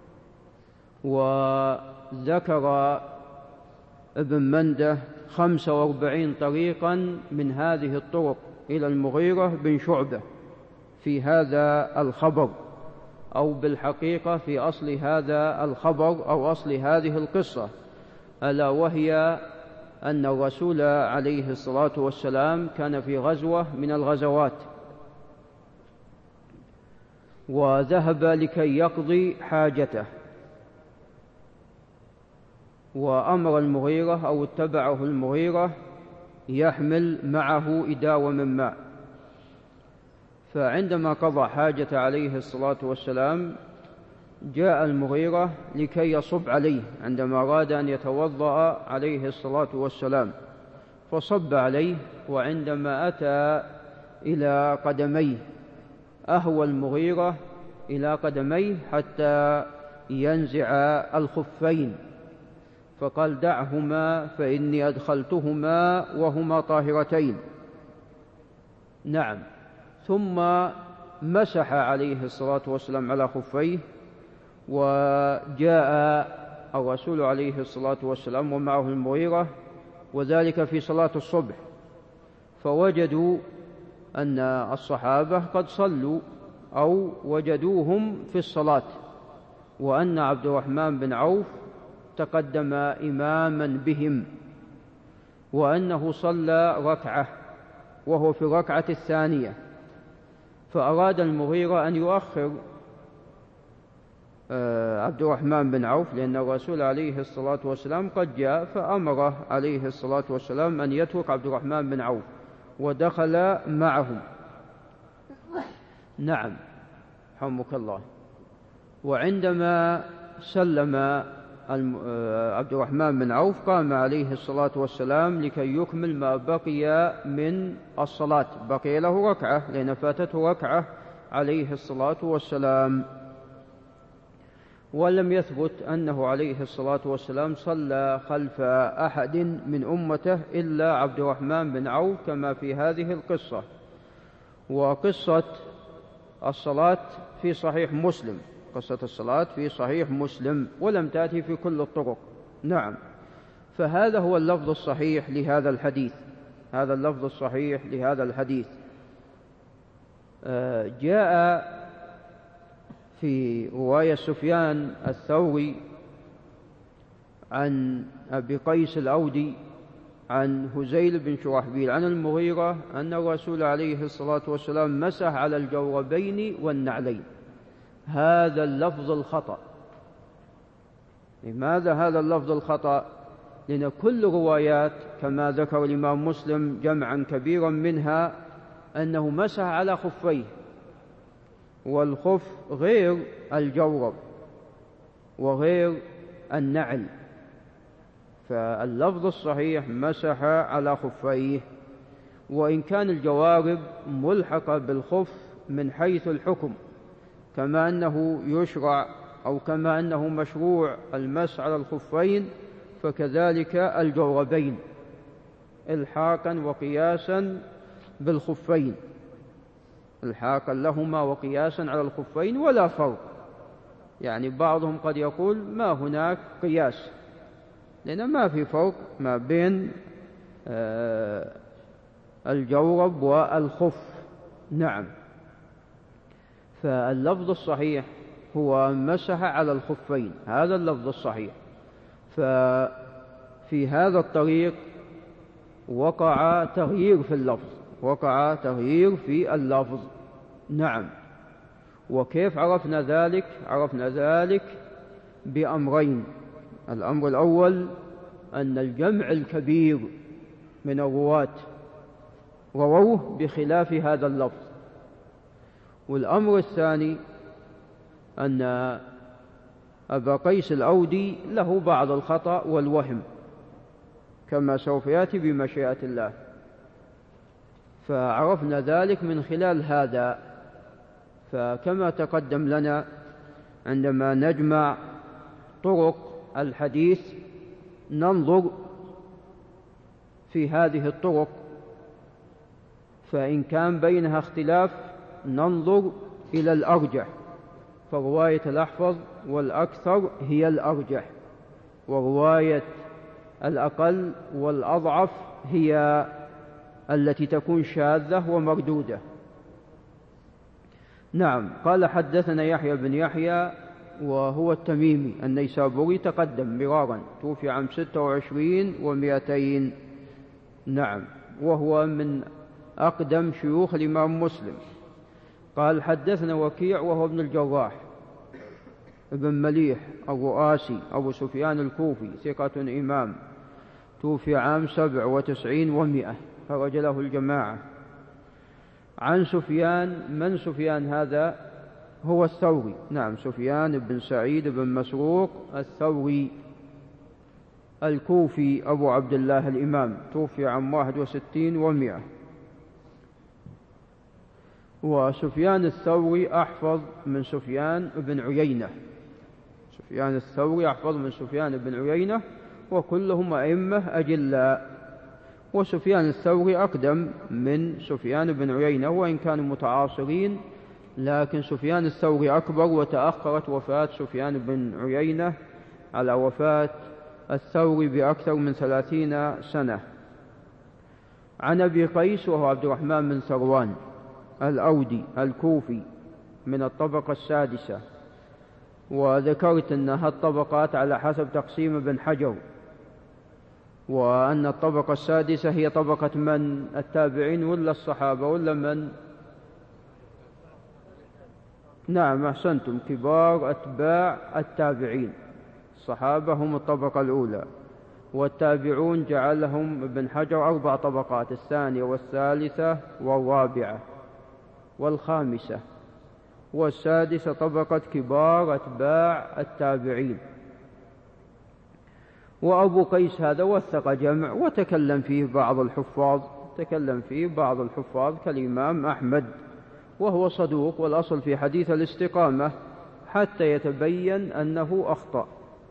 وذكر ابن منده خمسة وأربعين طريقا من هذه الطرق إلى المغيرة بن شعبة في هذا الخبر، أو بالحقيقة في أصل هذا الخبر أو أصل هذه القصة، ألا وهي أن الرسول عليه الصلاة والسلام كان في غزوة من الغزوات، وذهب لكي يقضي حاجته، وأمر المغيرة أو اتبعه المغيرة يحمل معه إداوة من ماء. فعندما قضى حاجة عليه الصلاة والسلام جاء المغيرة لكي يصب عليه عندما أراد أن يتوضأ عليه الصلاة والسلام، فصب عليه، وعندما أتى إلى قدميه أهوى المغيرة إلى قدميه حتى ينزع الخفين، فقال دعهما فإني أدخلتهما وهما طاهرتين. نعم. ثم مسح عليه الصلاة والسلام على خفيه، وجاء الرسول عليه الصلاة والسلام ومعه المغيرة، وذلك في صلاة الصبح، فوجدوا أن الصحابة قد صلوا أو وجدوهم في الصلاة، وأن عبد الرحمن بن عوف تقدم إماما بهم، وأنه صلى ركعة وهو في الركعة الثانية، فأراد المغيرة أن يؤخر عبد الرحمن بن عوف، لأن الرسول عليه الصلاة والسلام قد جاء، فأمره عليه الصلاة والسلام أن يترك عبد الرحمن بن عوف ودخل معهم. نعم، حمك الله. وعندما سلم عبد الرحمن بن عوف قام عليه الصلاة والسلام لكي يكمل ما بقي من الصلاة، بقي له ركعة لأن فاتته ركعة عليه الصلاة والسلام. ولم يثبت أنه عليه الصلاة والسلام صلى خلف أحد من أمته إلا عبد الرحمن بن عوف كما في هذه القصة. وقصة الصلاة في صحيح مسلم، قصة الصلاة في صحيح مسلم، ولم تأتي في كل الطرق. نعم. فهذا هو اللفظ الصحيح لهذا الحديث، هذا اللفظ الصحيح لهذا الحديث. جاء في رواية سفيان الثوري عن أبي قيس الأودي عن هزيل بن شرحبيل عن المغيرة أن الرسول عليه الصلاة والسلام مسح على الجوربين والنعلين. هذا اللفظ الخطأ. لماذا هذا اللفظ الخطأ؟ لأن كل روايات كما ذكر الإمام مسلم جمعا كبيرا منها أنه مسح على خفيه، والخف غير الجورب وغير النعل، فاللفظ الصحيح مسح على خفيه. وإن كان الجوارب ملحقة بالخف من حيث الحكم، كما أنه يشرع أو كما أنه مشروع المسح على الخفين، فكذلك الجوربين الحاقا وقياسا بالخفين، الحاقا لهما وقياسا على الخفين ولا فرق. يعني بعضهم قد يقول ما هناك قياس، لأن ما في فرق ما بين الجورب والخف. نعم. فاللفظ الصحيح هو مسح على الخفين، هذا اللفظ الصحيح. ففي هذا الطريق وقع تغيير في اللفظ، وقع تغيير في اللفظ. نعم. وكيف عرفنا ذلك؟ عرفنا ذلك بأمرين. الأمر الأول أن الجمع الكبير من الرواة رووه بخلاف هذا اللفظ. والأمر الثاني أن أبا قيس الأودي له بعض الخطأ والوهم كما سوف يأتي بمشيئة الله، فعرفنا ذلك من خلال هذا. فكما تقدم لنا عندما نجمع طرق الحديث ننظر في هذه الطرق فإن كان بينها اختلاف ننظر إلى الأرجح، فرواية الأحفظ والأكثر هي الأرجح، ورواية الأقل والأضعف هي التي تكون شاذة ومردودة. نعم. قال حدثنا يحيى بن يحيى وهو التميمي النيسابوري، تقدم مرارا، توفي عام ستة وعشرين ومئتين. نعم. وهو من أقدم شيوخ الإمام مسلم. قال حدثنا وكيع وهو ابن الجراح ابن مليح الرؤاسي أبو سفيان الكوفي، ثقة إمام، توفي عام سبع وتسعين ومئة، خرج له الجماعة. عن سفيان، من سفيان هذا؟ هو الثوري. نعم، سفيان بن سعيد بن مسروق الثوري الكوفي أبو عبد الله الإمام، توفي عام واحد وستين ومئة. وسفيان الثوري أحفظ من سفيان بن عيينة، سفيان الثوري أحفظ من سفيان بن عيينة، وكلهم أئمة أجلاء. وسفيان الثوري أقدم من سفيان بن عيينة، وإن كانوا متعاصرين، لكن سفيان الثوري أكبر، وتأخرت وفاة سفيان بن عيينة على وفاة الثوري بأكثر من ثلاثين سنة. عن أبي قيس وهو عبد الرحمن بن ثروان الأودي الكوفي من الطبقة السادسة، وذكرت أنها الطبقات على حسب تقسيم ابن حجر، وأن الطبقة السادسة هي طبقة من؟ التابعين ولا الصحابة ولا من؟ نعم، أحسنتم، كبار أتباع التابعين. الصحابة هم الطبقة الأولى، والتابعون جعلهم ابن حجر أربع طبقات: الثانية والثالثة والرابعة والخامسة، والسادسة طبقة كبار أتباع التابعين. وأبو قيس هذا وثق جمع، وتكلم فيه بعض الحفاظ، تكلم فيه بعض الحفاظ كالإمام أحمد، وهو صدوق، والأصل في حديث الاستقامة حتى يتبين أنه أخطأ.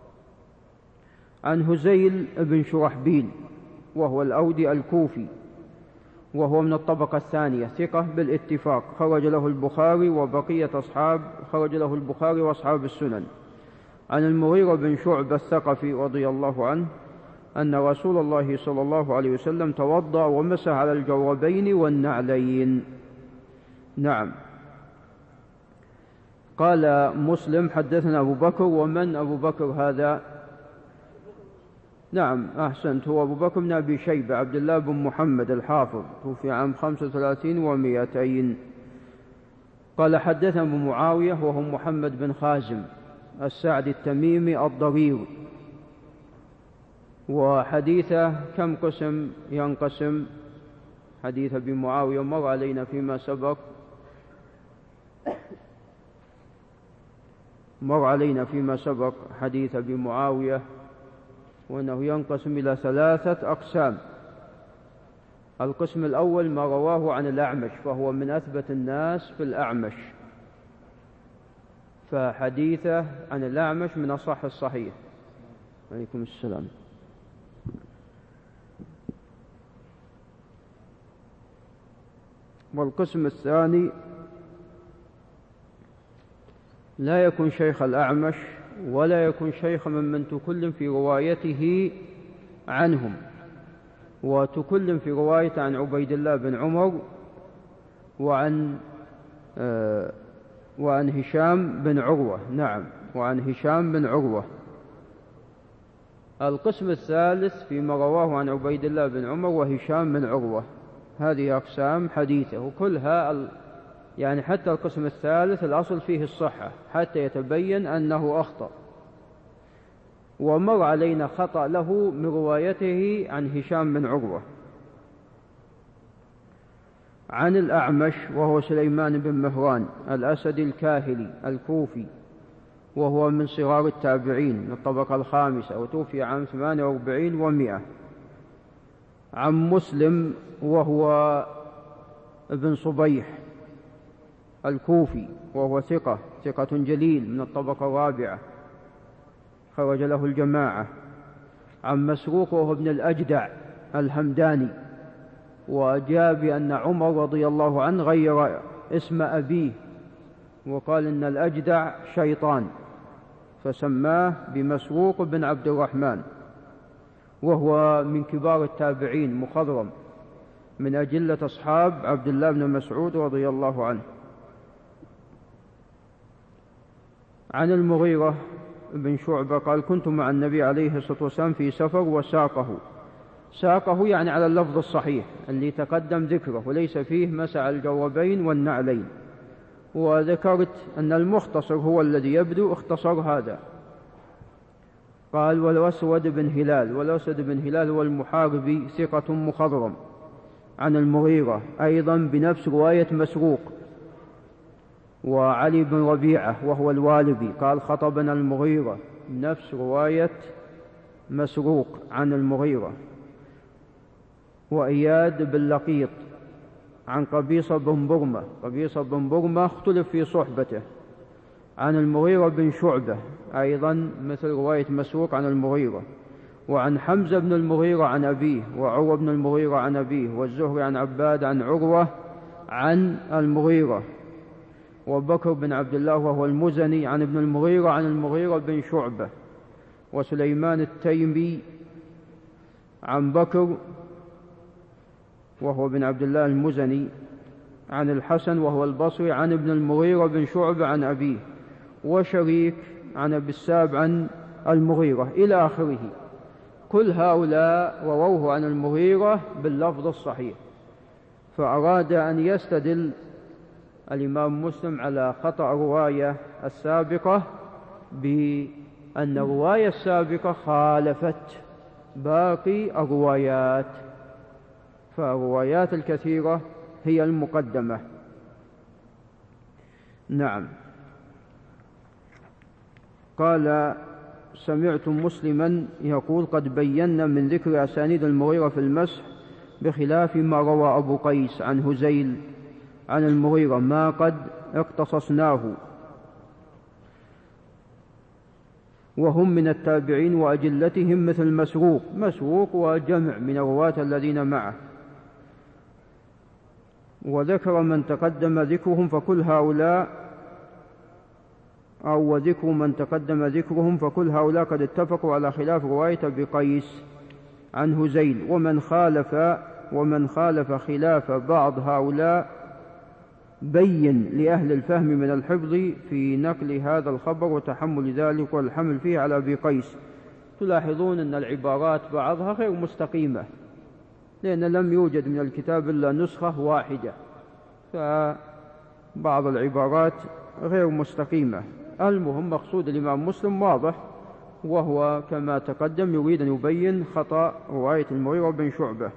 عن هزيل بن شرحبيل وهو الأودي الكوفي، وهو من الطبقة الثانية، ثقة بالاتفاق، خرج له البخاري وبقية أصحاب خرج له البخاري وأصحاب السنن. عن المغيرة بن شعبة الثقفي رضي الله عنه أن رسول الله صلى الله عليه وسلم توضأ ومسح على الجوربين والنعلين. نعم. قال مسلم حدثنا أبو بكر. ومن أبو بكر هذا؟ نعم، أحسنت، هو أبو بكر بن أبي شيبة عبد الله بن محمد الحافظ، توفي عام خمسة وثلاثين ومئتين. قال حدثنا أبو معاوية وهو محمد بن خازم السعدي التميمي الضرير، وحديثه كم قسم ينقسم؟ حديث أبي معاوية مر علينا فيما سبق، مر علينا فيما سبق حديث أبي معاوية، وأنه ينقسم إلى ثلاثة أقسام. القسم الأول ما رواه عن الأعمش، فهو من أثبت الناس في الأعمش، فحديثه عن الأعمش من أصح الصحيح. عليكم السلام. والقسم الثاني لا يكون شيخ الأعمش ولا يكون شيخ من تكلم في روايته عنهم، وتكلم في رواية عن عبيد الله بن عمر وعن آه وعن هشام بن عروة. نعم، وعن هشام بن عروة. القسم الثالث فيما رواه عن عبيد الله بن عمر وهشام بن عروة. هذه أقسام حديثة، وكلها ال... يعني حتى القسم الثالث الأصل فيه الصحة حتى يتبين أنه أخطأ. ومر علينا خطأ له من روايته عن هشام بن عروة عن الأعمش وهو سليمان بن مهران الأسدي الكاهلي الكوفي، وهو من صغار التابعين من الطبقة الخامسة، وتوفي عام ثمانية وأربعين ومئة. عن مسلم وهو ابن صبيح الكوفي، وهو ثقة ثقة جليل من الطبقة الرابعة، خرج له الجماعة. عن مسروق وهو ابن الأجدع الهمداني وجاء بأن عمر رضي الله عنه غير اسم أبيه وقال إن الأجدع شيطان، فسماه بمسروق بن عبد الرحمن، وهو من كبار التابعين مخضرم من أجلة أصحاب عبد الله بن مسعود رضي الله عنه. عن المغيرة بن شعبة قال كنت مع النبي عليه الصلاة والسلام في سفر وساقه، ساقه يعني على اللفظ الصحيح اللي تقدم ذكره وليس فيه مسع الجوربين والنعلين، وذكرت أن المختصر هو الذي يبدو اختصر هذا. قال والأسود بن هلال، والأسود بن هلال هو المحاربي ثقة مخضرم عن المغيرة أيضا بنفس رواية مسروق. وعلي بن ربيعة وهو الوالبي قال خطبنا المغيرة نفس رواية مسروق عن المغيرة. وإياد بن لقيط عن قبيصة بن برمة، قبيصة بن برمة اختلف في صحبته، عن المغيرة بن شعبة أيضا مثل رواية مسروق عن المغيرة. وعن حمزة بن المغيرة عن أبيه، وعروة بن المغيرة عن أبيه، والزهري عن عباد عن عروة عن المغيرة. وبكر بن عبد الله وهو المزني عن ابن المغيرة عن المغيرة بن شعبة. وسليمان التيمي عن بكر وهو بن عبد الله المزني عن الحسن وهو البصري عن ابن المغيرة بن شعبة عن أبيه. وشريك عن أبي الساب عن المغيرة إلى آخره. كل هؤلاء رووه عن المغيرة باللفظ الصحيح. فأراد أن يستدل الإمام مسلم على خطأ رواية السابقة بأن الرواية السابقة خالفت باقي الروايات، فالروايات الكثيرة هي المقدمة. نعم. قال سمعت مسلما يقول قد بينا من ذكر أسانيد المغيرة في المسح بخلاف ما روى أبو قيس عن هزيل عن المغيرة ما قد اقتصصناه، وهم من التابعين وأجلتهم مثل مسروق، مسروق وجمع من الرواة الذين معه. وذكر من تقدم ذكرهم فكل هؤلاء أو وذكر من تقدم ذكرهم فكل هؤلاء قد اتفقوا على خلاف رواية أبي قيس عن هزيل. ومن خالف ومن خالف خلاف بعض هؤلاء بين لأهل الفهم من الحفظ في نقل هذا الخبر وتحمل ذلك والحمل فيه على أبي قيس. تلاحظون أن العبارات بعضها غير مستقيمة لأن لم يوجد من الكتاب إلا نسخة واحدة، فبعض العبارات غير مستقيمة. المهم مقصود الإمام مسلم واضح، وهو كما تقدم يريد أن يبين خطأ رواية المغيرة بن شعبة.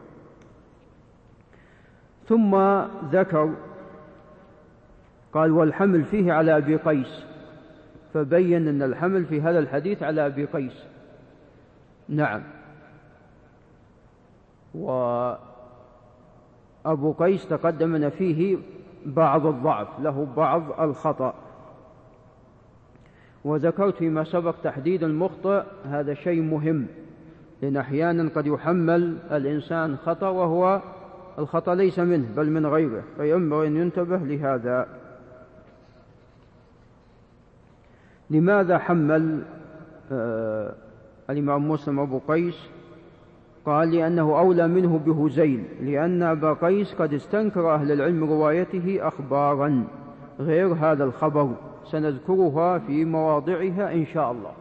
ثم ذكر قال والحمل فيه على أبي قيس، فبين أن الحمل في هذا الحديث على أبي قيس. نعم. وأبو قيس تقدم أن فيه بعض الضعف، له بعض الخطأ. وذكرت فيما سبق تحديد المخطئ، هذا شيء مهم، لأن أحيانا قد يحمل الإنسان خطأ وهو الخطأ ليس منه بل من غيره، فينبغي أن ينتبه لهذا. لماذا حمل آه الإمام مسلم أبو قيس؟ قال لأنه أولى منه بهزيل، لأن أبا قيس قد استنكر أهل العلم روايته أخبارا غير هذا الخبر، سنذكرها في مواضعها إن شاء الله.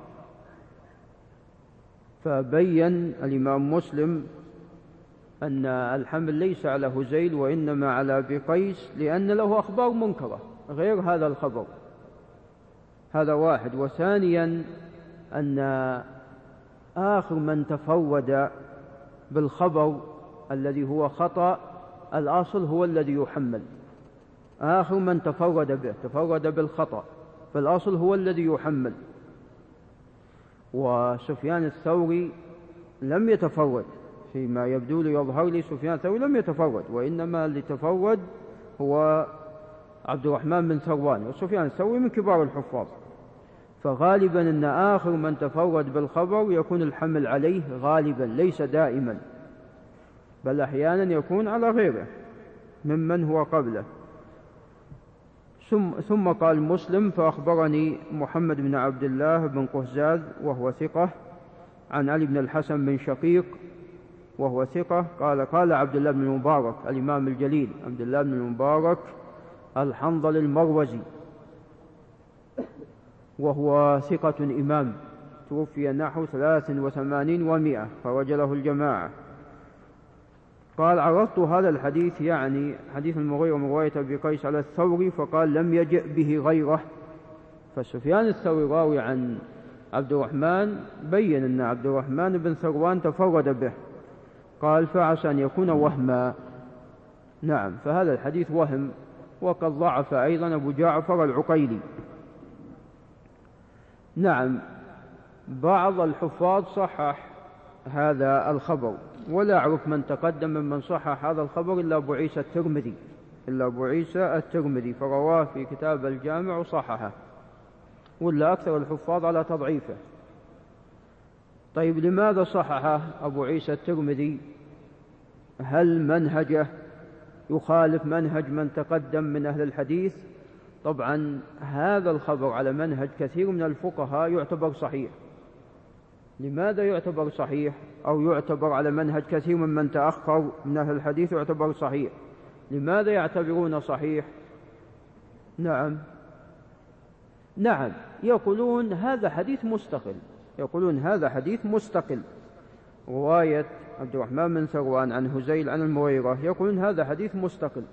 فبين الإمام مسلم أن الحمل ليس على هزيل وإنما على أبي قيس لأن له أخبار منكرة غير هذا الخبر، هذا واحد. وثانيا أن آخر من تفرد بالخبر الذي هو خطأ الأصل هو الذي يحمل، آخر من تفرد به تفرد بالخطأ فالأصل هو الذي يحمل. وسفيان الثوري لم يتفرد، فيما يبدو لي يظهر لي سفيان الثوري لم يتفرد، وإنما اللي تفرد هو عبد الرحمن بن ثروان، وسفيان الثوري من كبار الحفاظ. فغالبا أن آخر من تفرد بالخبر يكون الحمل عليه غالبا ليس دائما. بل أحيانا يكون على غيره ممن هو قبله. ثم قال مسلم: فأخبرني محمد بن عبد الله بن قهزاز وهو ثقة عن علي بن الحسن بن شقيق وهو ثقة قال: قال عبد الله بن المبارك الإمام الجليل عبد الله بن المبارك الحنظل المروزي وهو ثقة إمام، توفي نحو ثلاث وثمانين ومائة خرج له الجماعة. قال: عرضت هذا الحديث، يعني حديث المغيرة من رواية أبي قيس، على الثوري فقال: لم يجئ به غيره. فسفيان الثوري راوي عن عبد الرحمن بين أن عبد الرحمن بن ثروان تفرد به، قال: فعسى أن يكون وهما. نعم، فهذا الحديث وهم، وقد ضعف أيضا أبو جعفر العقيلي. نعم، بعض الحفاظ صحح هذا الخبر، ولا أعرف من تقدم ممن صحح هذا الخبر إلا أبو عيسى الترمذي إلا أبو عيسى الترمذي فرواه في كتاب الجامع وصححه، ولا أكثر الحفاظ على تضعيفه. طيب، لماذا صححه أبو عيسى الترمذي؟ هل منهجه يخالف منهج من تقدم من أهل الحديث؟ طبعا هذا الخبر على منهج كثير من الفقهاء يعتبر صحيح. لماذا يعتبر صحيح؟ أو يعتبر على منهج كثير من من تأخر من أهل الحديث يعتبر صحيح. لماذا يعتبرون صحيح؟ نعم نعم يقولون هذا حديث مستقل، يقولون هذا حديث مستقل. رواية عبد الرحمن بن ثروان عن هزيل عن المغيرة، يقولون هذا حديث مستقل.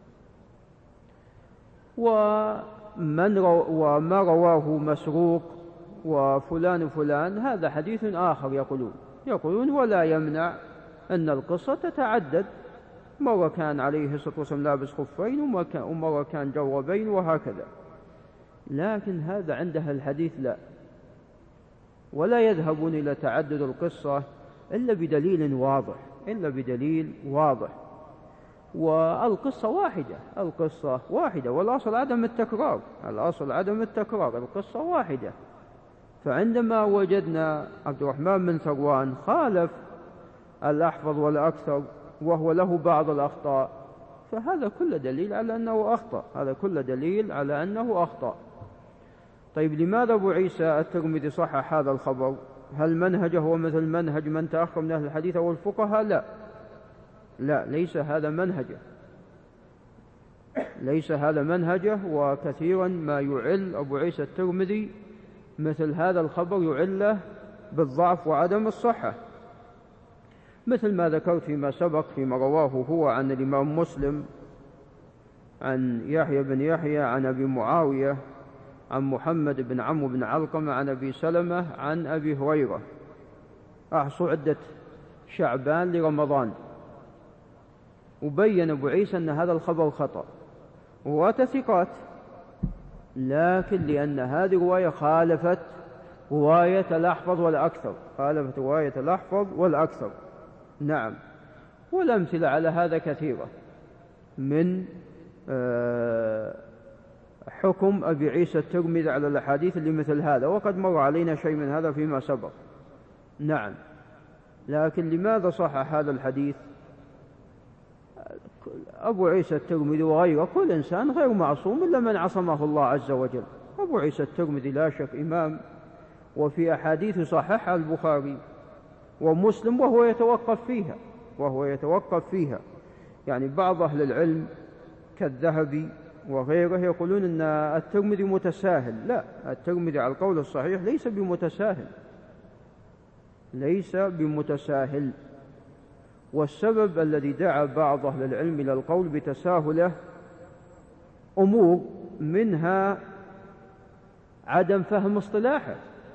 ومن رو وما رواه مسروق وفلان فلان هذا حديث آخر. يقولون يقولون ولا يمنع أن القصة تتعدد، مرة كان عليه الصلاة والسلام لابس خفين ومرة كان جوربين وهكذا. لكن هذا عندها الحديث لا، ولا يذهبون إلى تعدد القصة إلا بدليل واضح إلا بدليل واضح والقصة واحدة القصة واحدة والأصل عدم التكرار الأصل عدم التكرار القصة واحدة. فعندما وجدنا عبد الرحمن بن ثروان خالف الأحفظ والأكثر وهو له بعض الأخطاء، فهذا كل دليل على أنه أخطأ هذا كل دليل على أنه أخطأ. طيب، لماذا أبو عيسى الترمذي صحح هذا الخبر؟ هل منهجه هو مثل منهج من تأخر من أهل الحديث أو الفقهاء؟ لا لا ليس هذا منهجه ليس هذا منهجه وكثيرا ما يعل أبو عيسى الترمذي مثل هذا الخبر يعله بالضعف وعدم الصحة، مثل ما ذكرت فيما سبق فيما رواه هو عن الإمام مسلم عن يحيى بن يحيى عن أبي معاوية عن محمد بن عمرو بن علقمة عن أبي سلمة عن أبي هريرة. أحصوا عدة شعبان لرمضان، وبين أبو عيسى أن هذا الخبر خطأ وتثقات، لكن لأن هذه رواية خالفت رواية الأحفظ والأكثر خالفت رواية الأحفظ والأكثر. نعم، والأمثلة على هذا كثيرة من حكم أبي عيسى الترمذي على الأحاديث اللي مثل هذا، وقد مر علينا شيء من هذا فيما سبق. نعم، لكن لماذا صحح هذا الحديث؟ أبو عيسى الترمذي وغيره كل إنسان غير معصوم إلا من عصمه الله عز وجل. أبو عيسى الترمذي لا شك إمام، وفي أحاديث صححها البخاري ومسلم وهو يتوقف فيها وهو يتوقف فيها يعني بعض أهل العلم كالذهبي وغيره يقولون أن الترمذي متساهل. لا، الترمذي على القول الصحيح ليس بمتساهل ليس بمتساهل والسبب الذي دعا بعض أهل العلم إلى القول بتساهله أمور منها عدم فهم اصطلاحه.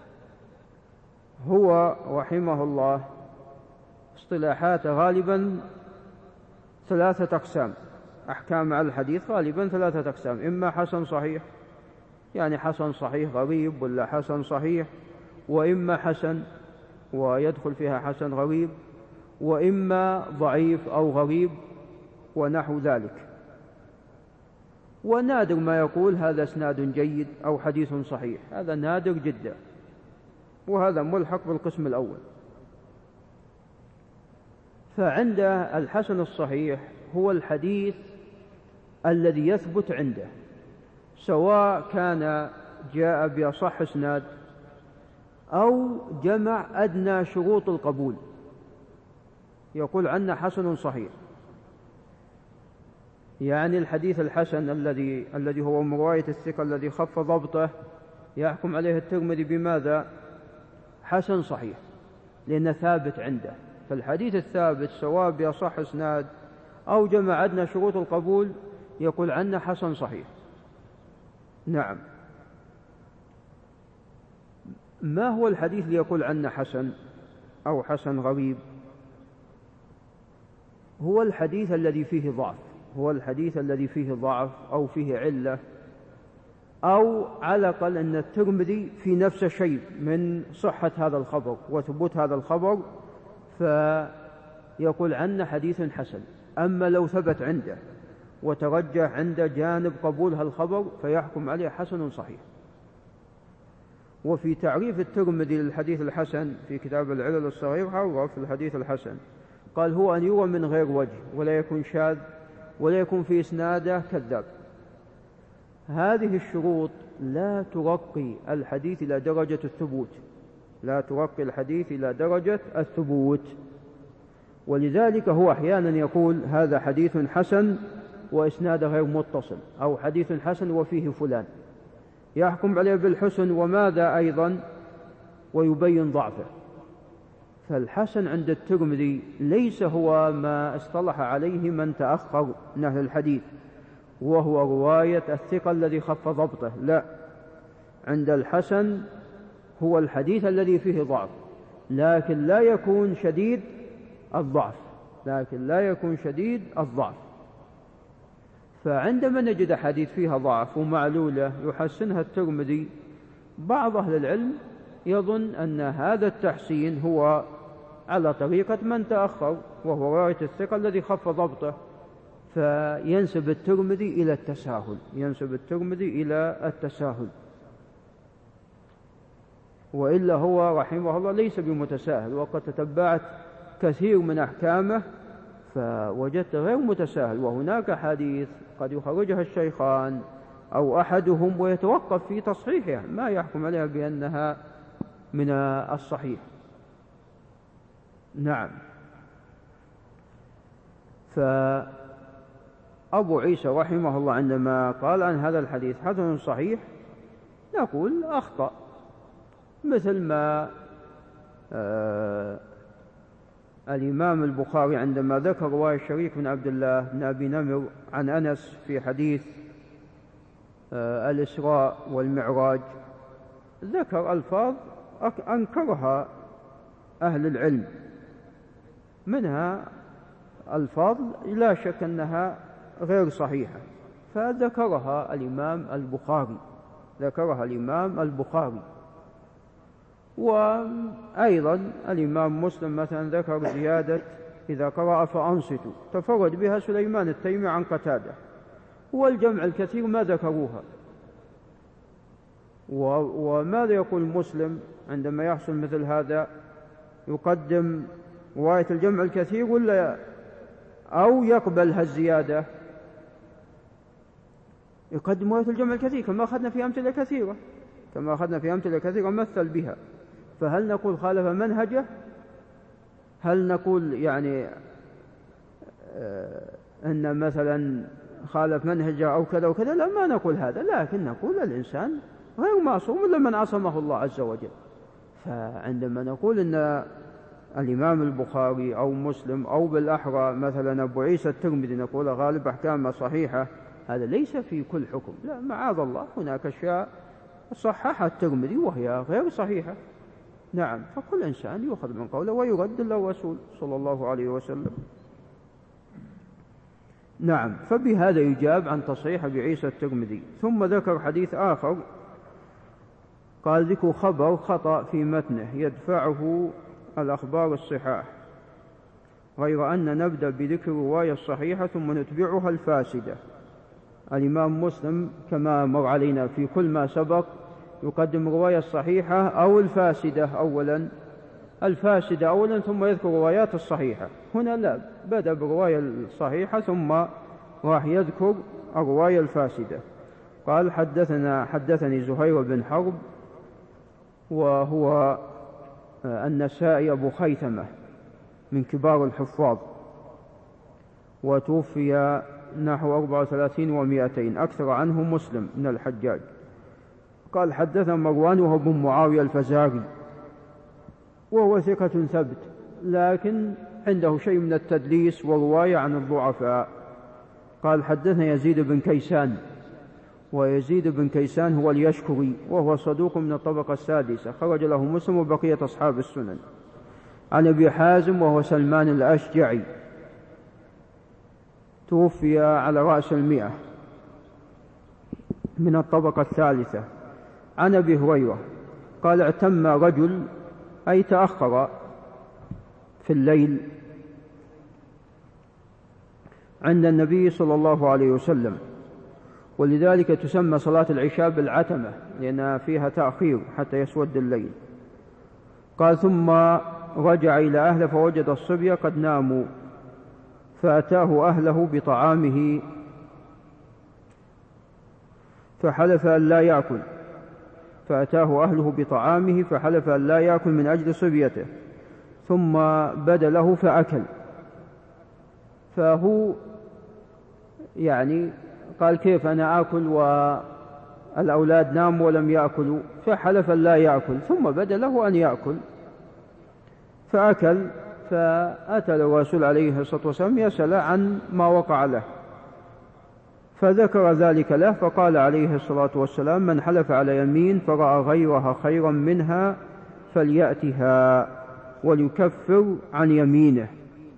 هو رحمه الله اصطلاحاته غالبا ثلاثة أقسام، أحكام على الحديث غالبا ثلاثة أقسام: إما حسن صحيح يعني حسن صحيح غريب ولا حسن صحيح، وإما حسن ويدخل فيها حسن غريب، وإما ضعيف أو غريب ونحو ذلك. ونادر ما يقول هذا اسناد جيد أو حديث صحيح، هذا نادر جدا، وهذا ملحق بالقسم الأول. فعنده الحسن الصحيح هو الحديث الذي يثبت عنده، سواء كان جاء بأصح إسناد أو جمع أدنى شروط القبول، يقول عنه حسن صحيح. يعني الحديث الحسن الذي الذي هو من رواية الثقة الذي خف ضبطه يحكم عليه الترمذي بماذا؟ حسن صحيح، لأنه ثابت عنده. فالحديث الثابت سواء بأصح إسناد أو جمع أدنى شروط القبول يقول عنه حسن صحيح. نعم. ما هو الحديث ليقول عنه حسن أو حسن غريب؟ هو الحديث الذي فيه ضعف، هو الحديث الذي فيه ضعف أو فيه علة، أو على الأقل أن الترمذي في نفس شيء من صحة هذا الخبر وثبوت هذا الخبر، فيقول عنه حديث حسن. أما لو ثبت عنده وترجح عنده جانب قبول هالخبر فيحكم عليه حسن صحيح. وفي تعريف الترمذي للحديث الحسن في كتاب العلل الصغير عرف الحديث الحسن، قال هو أن يروى من غير وجه ولا يكون شاذ ولا يكون في إسناده كذاب. هذه الشروط لا ترقي الحديث إلى درجة الثبوت، لا ترقي الحديث إلى درجة الثبوت. ولذلك هو أحيانا يقول هذا حديث حسن وإسناده غير متصل، أو حديث حسن وفيه فلان، يحكم عليه بالحسن وماذا أيضا ويبين ضعفه. فالحسن عند الترمذي ليس هو ما اصطلح عليه من تأخر من أهل الحديث وهو رواية الثقة الذي خف ضبطه، لا، عند الحسن هو الحديث الذي فيه ضعف لكن لا يكون شديد الضعف، لكن لا يكون شديد الضعف. فعندما نجد حديث فيها ضعف ومعلولة يحسنها الترمذي، بعض أهل العلم يظن أن هذا التحسين هو على طريقة من تأخر وهو رواية الثقة الذي خف ضبطه، فينسب الترمذي إلى التساهل، ينسب الترمذي إلى التساهل. وإلا هو رحمه الله ليس بمتساهل، وقد تتبعت كثير من أحكامه فوجدت غير متساهل، وهناك حديث قد يخرجها الشيخان أو أحدهم ويتوقف في تصحيحها، ما يحكم عليها بأنها من الصحيح. نعم. فأبو عيسى رحمه الله عندما قال عن هذا الحديث حسن صحيح نقول أخطأ، مثل ما آه الإمام البخاري عندما ذكر رواية شريك بن عبد الله بن أبي نمر عن أنس في حديث آه الإسراء والمعراج، ذكر ألفاظ أنكرها أهل العلم، منها ألفاظ لا شك أنها غير صحيحة، فذكرها الإمام البخاري، ذكرها الإمام البخاري. وأيضا الإمام مسلم مثلا ذكر زيادة إذا قرأ فأنصتوا، تفرد بها سليمان التيمي عن قتادة، والجمع الكثير ما ذكروها. وماذا يقول مسلم عندما يحصل مثل هذا؟ يقدم رواية الجمع الكثير ولا أو يقبل هالزيادة؟ يقدم رواية الجمع الكثير كما أخذنا في أمثلة كثيرة، كما أخذنا في أمثلة كثيرة مثل بها. فهل نقول خالف منهجه؟ هل نقول يعني آه أن مثلا خالف منهجه أو كذا وكذا؟ لا، ما نقول هذا، لكن نقول الإنسان غير معصوم إلا من عصمه الله عز وجل. فعندما نقول أن الإمام البخاري أو مسلم أو بالأحرى مثلا أبو عيسى الترمذي نقول غالب أحكامه صحيحة، هذا ليس في كل حكم، لا، معاذ الله، هناك أشياء صححها الترمذي وهي غير صحيحة. نعم. فكل إنسان يؤخذ من قوله ويرد له الرسول صلى الله عليه وسلم. نعم. فبهذا يجاب عن تصحيح أبي عيسى الترمذي. ثم ذكر حديث آخر قال ذكر خبر خطأ في متنه يدفعه الأخبار الصحاح، غير أن نبدأ بذكر الرواية الصحيحة ثم نتبعها الفاسدة. الإمام مسلم كما مر علينا في كل ما سبق يقدم الرواية الصحيحة أو الفاسدة أولا. الفاسدة أولا ثم يذكر الروايات الصحيحة. هنا لا، بدأ بالرواية الصحيحة ثم راح يذكر الرواية الفاسدة. قال حدثنا حدثني زهير بن حرب وهو النسائي أبو خيثمة من كبار الحفاظ، وتوفي نحو أربعة وثلاثين ومائتين، أكثر عنه مسلم من الحجاج. قال حدثنا مروان وهو بن معاوية الفزاري وهو ثقة ثبت، لكن عنده شيء من التدليس ورواية عن الضعفاء. قال حدثنا يزيد بن كيسان، ويزيد بن كيسان هو اليشكري وهو صدوق من الطبقة السادسة، خرج له مسلم وبقية أصحاب السنن. عن أبي حازم وهو سلمان الأشجعي، توفي على رأس المئة، من الطبقة الثالثة. عن أبي هريرة قال اعتم رجل، أي تأخر في الليل عند النبي صلى الله عليه وسلم، ولذلك تسمى صلاة العشاء بالعتمة لأن فيها تأخير حتى يسود الليل. قال ثم رجع إلى أهله فوجد الصبية قد ناموا، فأتاه أهله بطعامه فحلف أن لا يأكل فأتاه أهله بطعامه فحلف أن لا يأكل من أجل صبيته، ثم بدا له فأكل. فهو يعني قال كيف أنا آكل والأولاد ناموا ولم يأكلوا؟ فحلف أن لا يأكل، ثم بدا له أن يأكل فأكل. فأتى الرسول عليه الصلاة والسلام يسأل عن ما وقع له، فذكر ذلك له، فقال عليه الصلاة والسلام من حلف على يمين فرأى غيرها خيرا منها فليأتها وليكفر عن يمينه.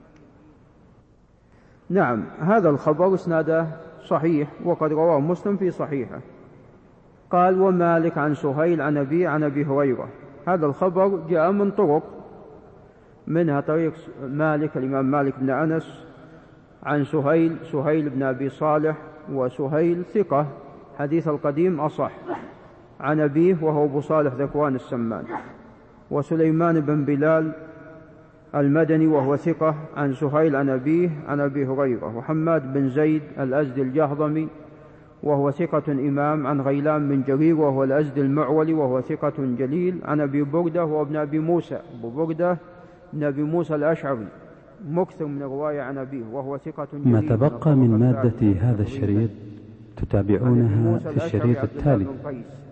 نعم، هذا الخبر اسناده صحيح وقد رواه مسلم في صحيحه. قال ومالك عن سهيل عن أبي عن أبي هريرة، هذا الخبر جاء من طرق، منها طريق مالك الإمام مالك بن أنس عن سهيل سهيل بن أبي صالح، وسهيل ثقة حديث القديم أصح، عن أبيه وهو أبو صالح ذكوان السمان، وسليمان بن بلال المدني وهو ثقة عن سهيل عن أبيه عن أبي هريرة، وحماد بن زيد الأزدي الجهضمي وهو ثقة إمام، عن غيلان بن جرير وهو الأزدي المعولي وهو ثقة جليل، عن أبي بردة وهو ابن أبي موسى أبو بردة ابن أبي موسى الأشعري مكثر من الرواية عن أبيه وهو ثقة جليل. ما تبقى من مادة هذا الشريط تتابعونها في الشريط التالي.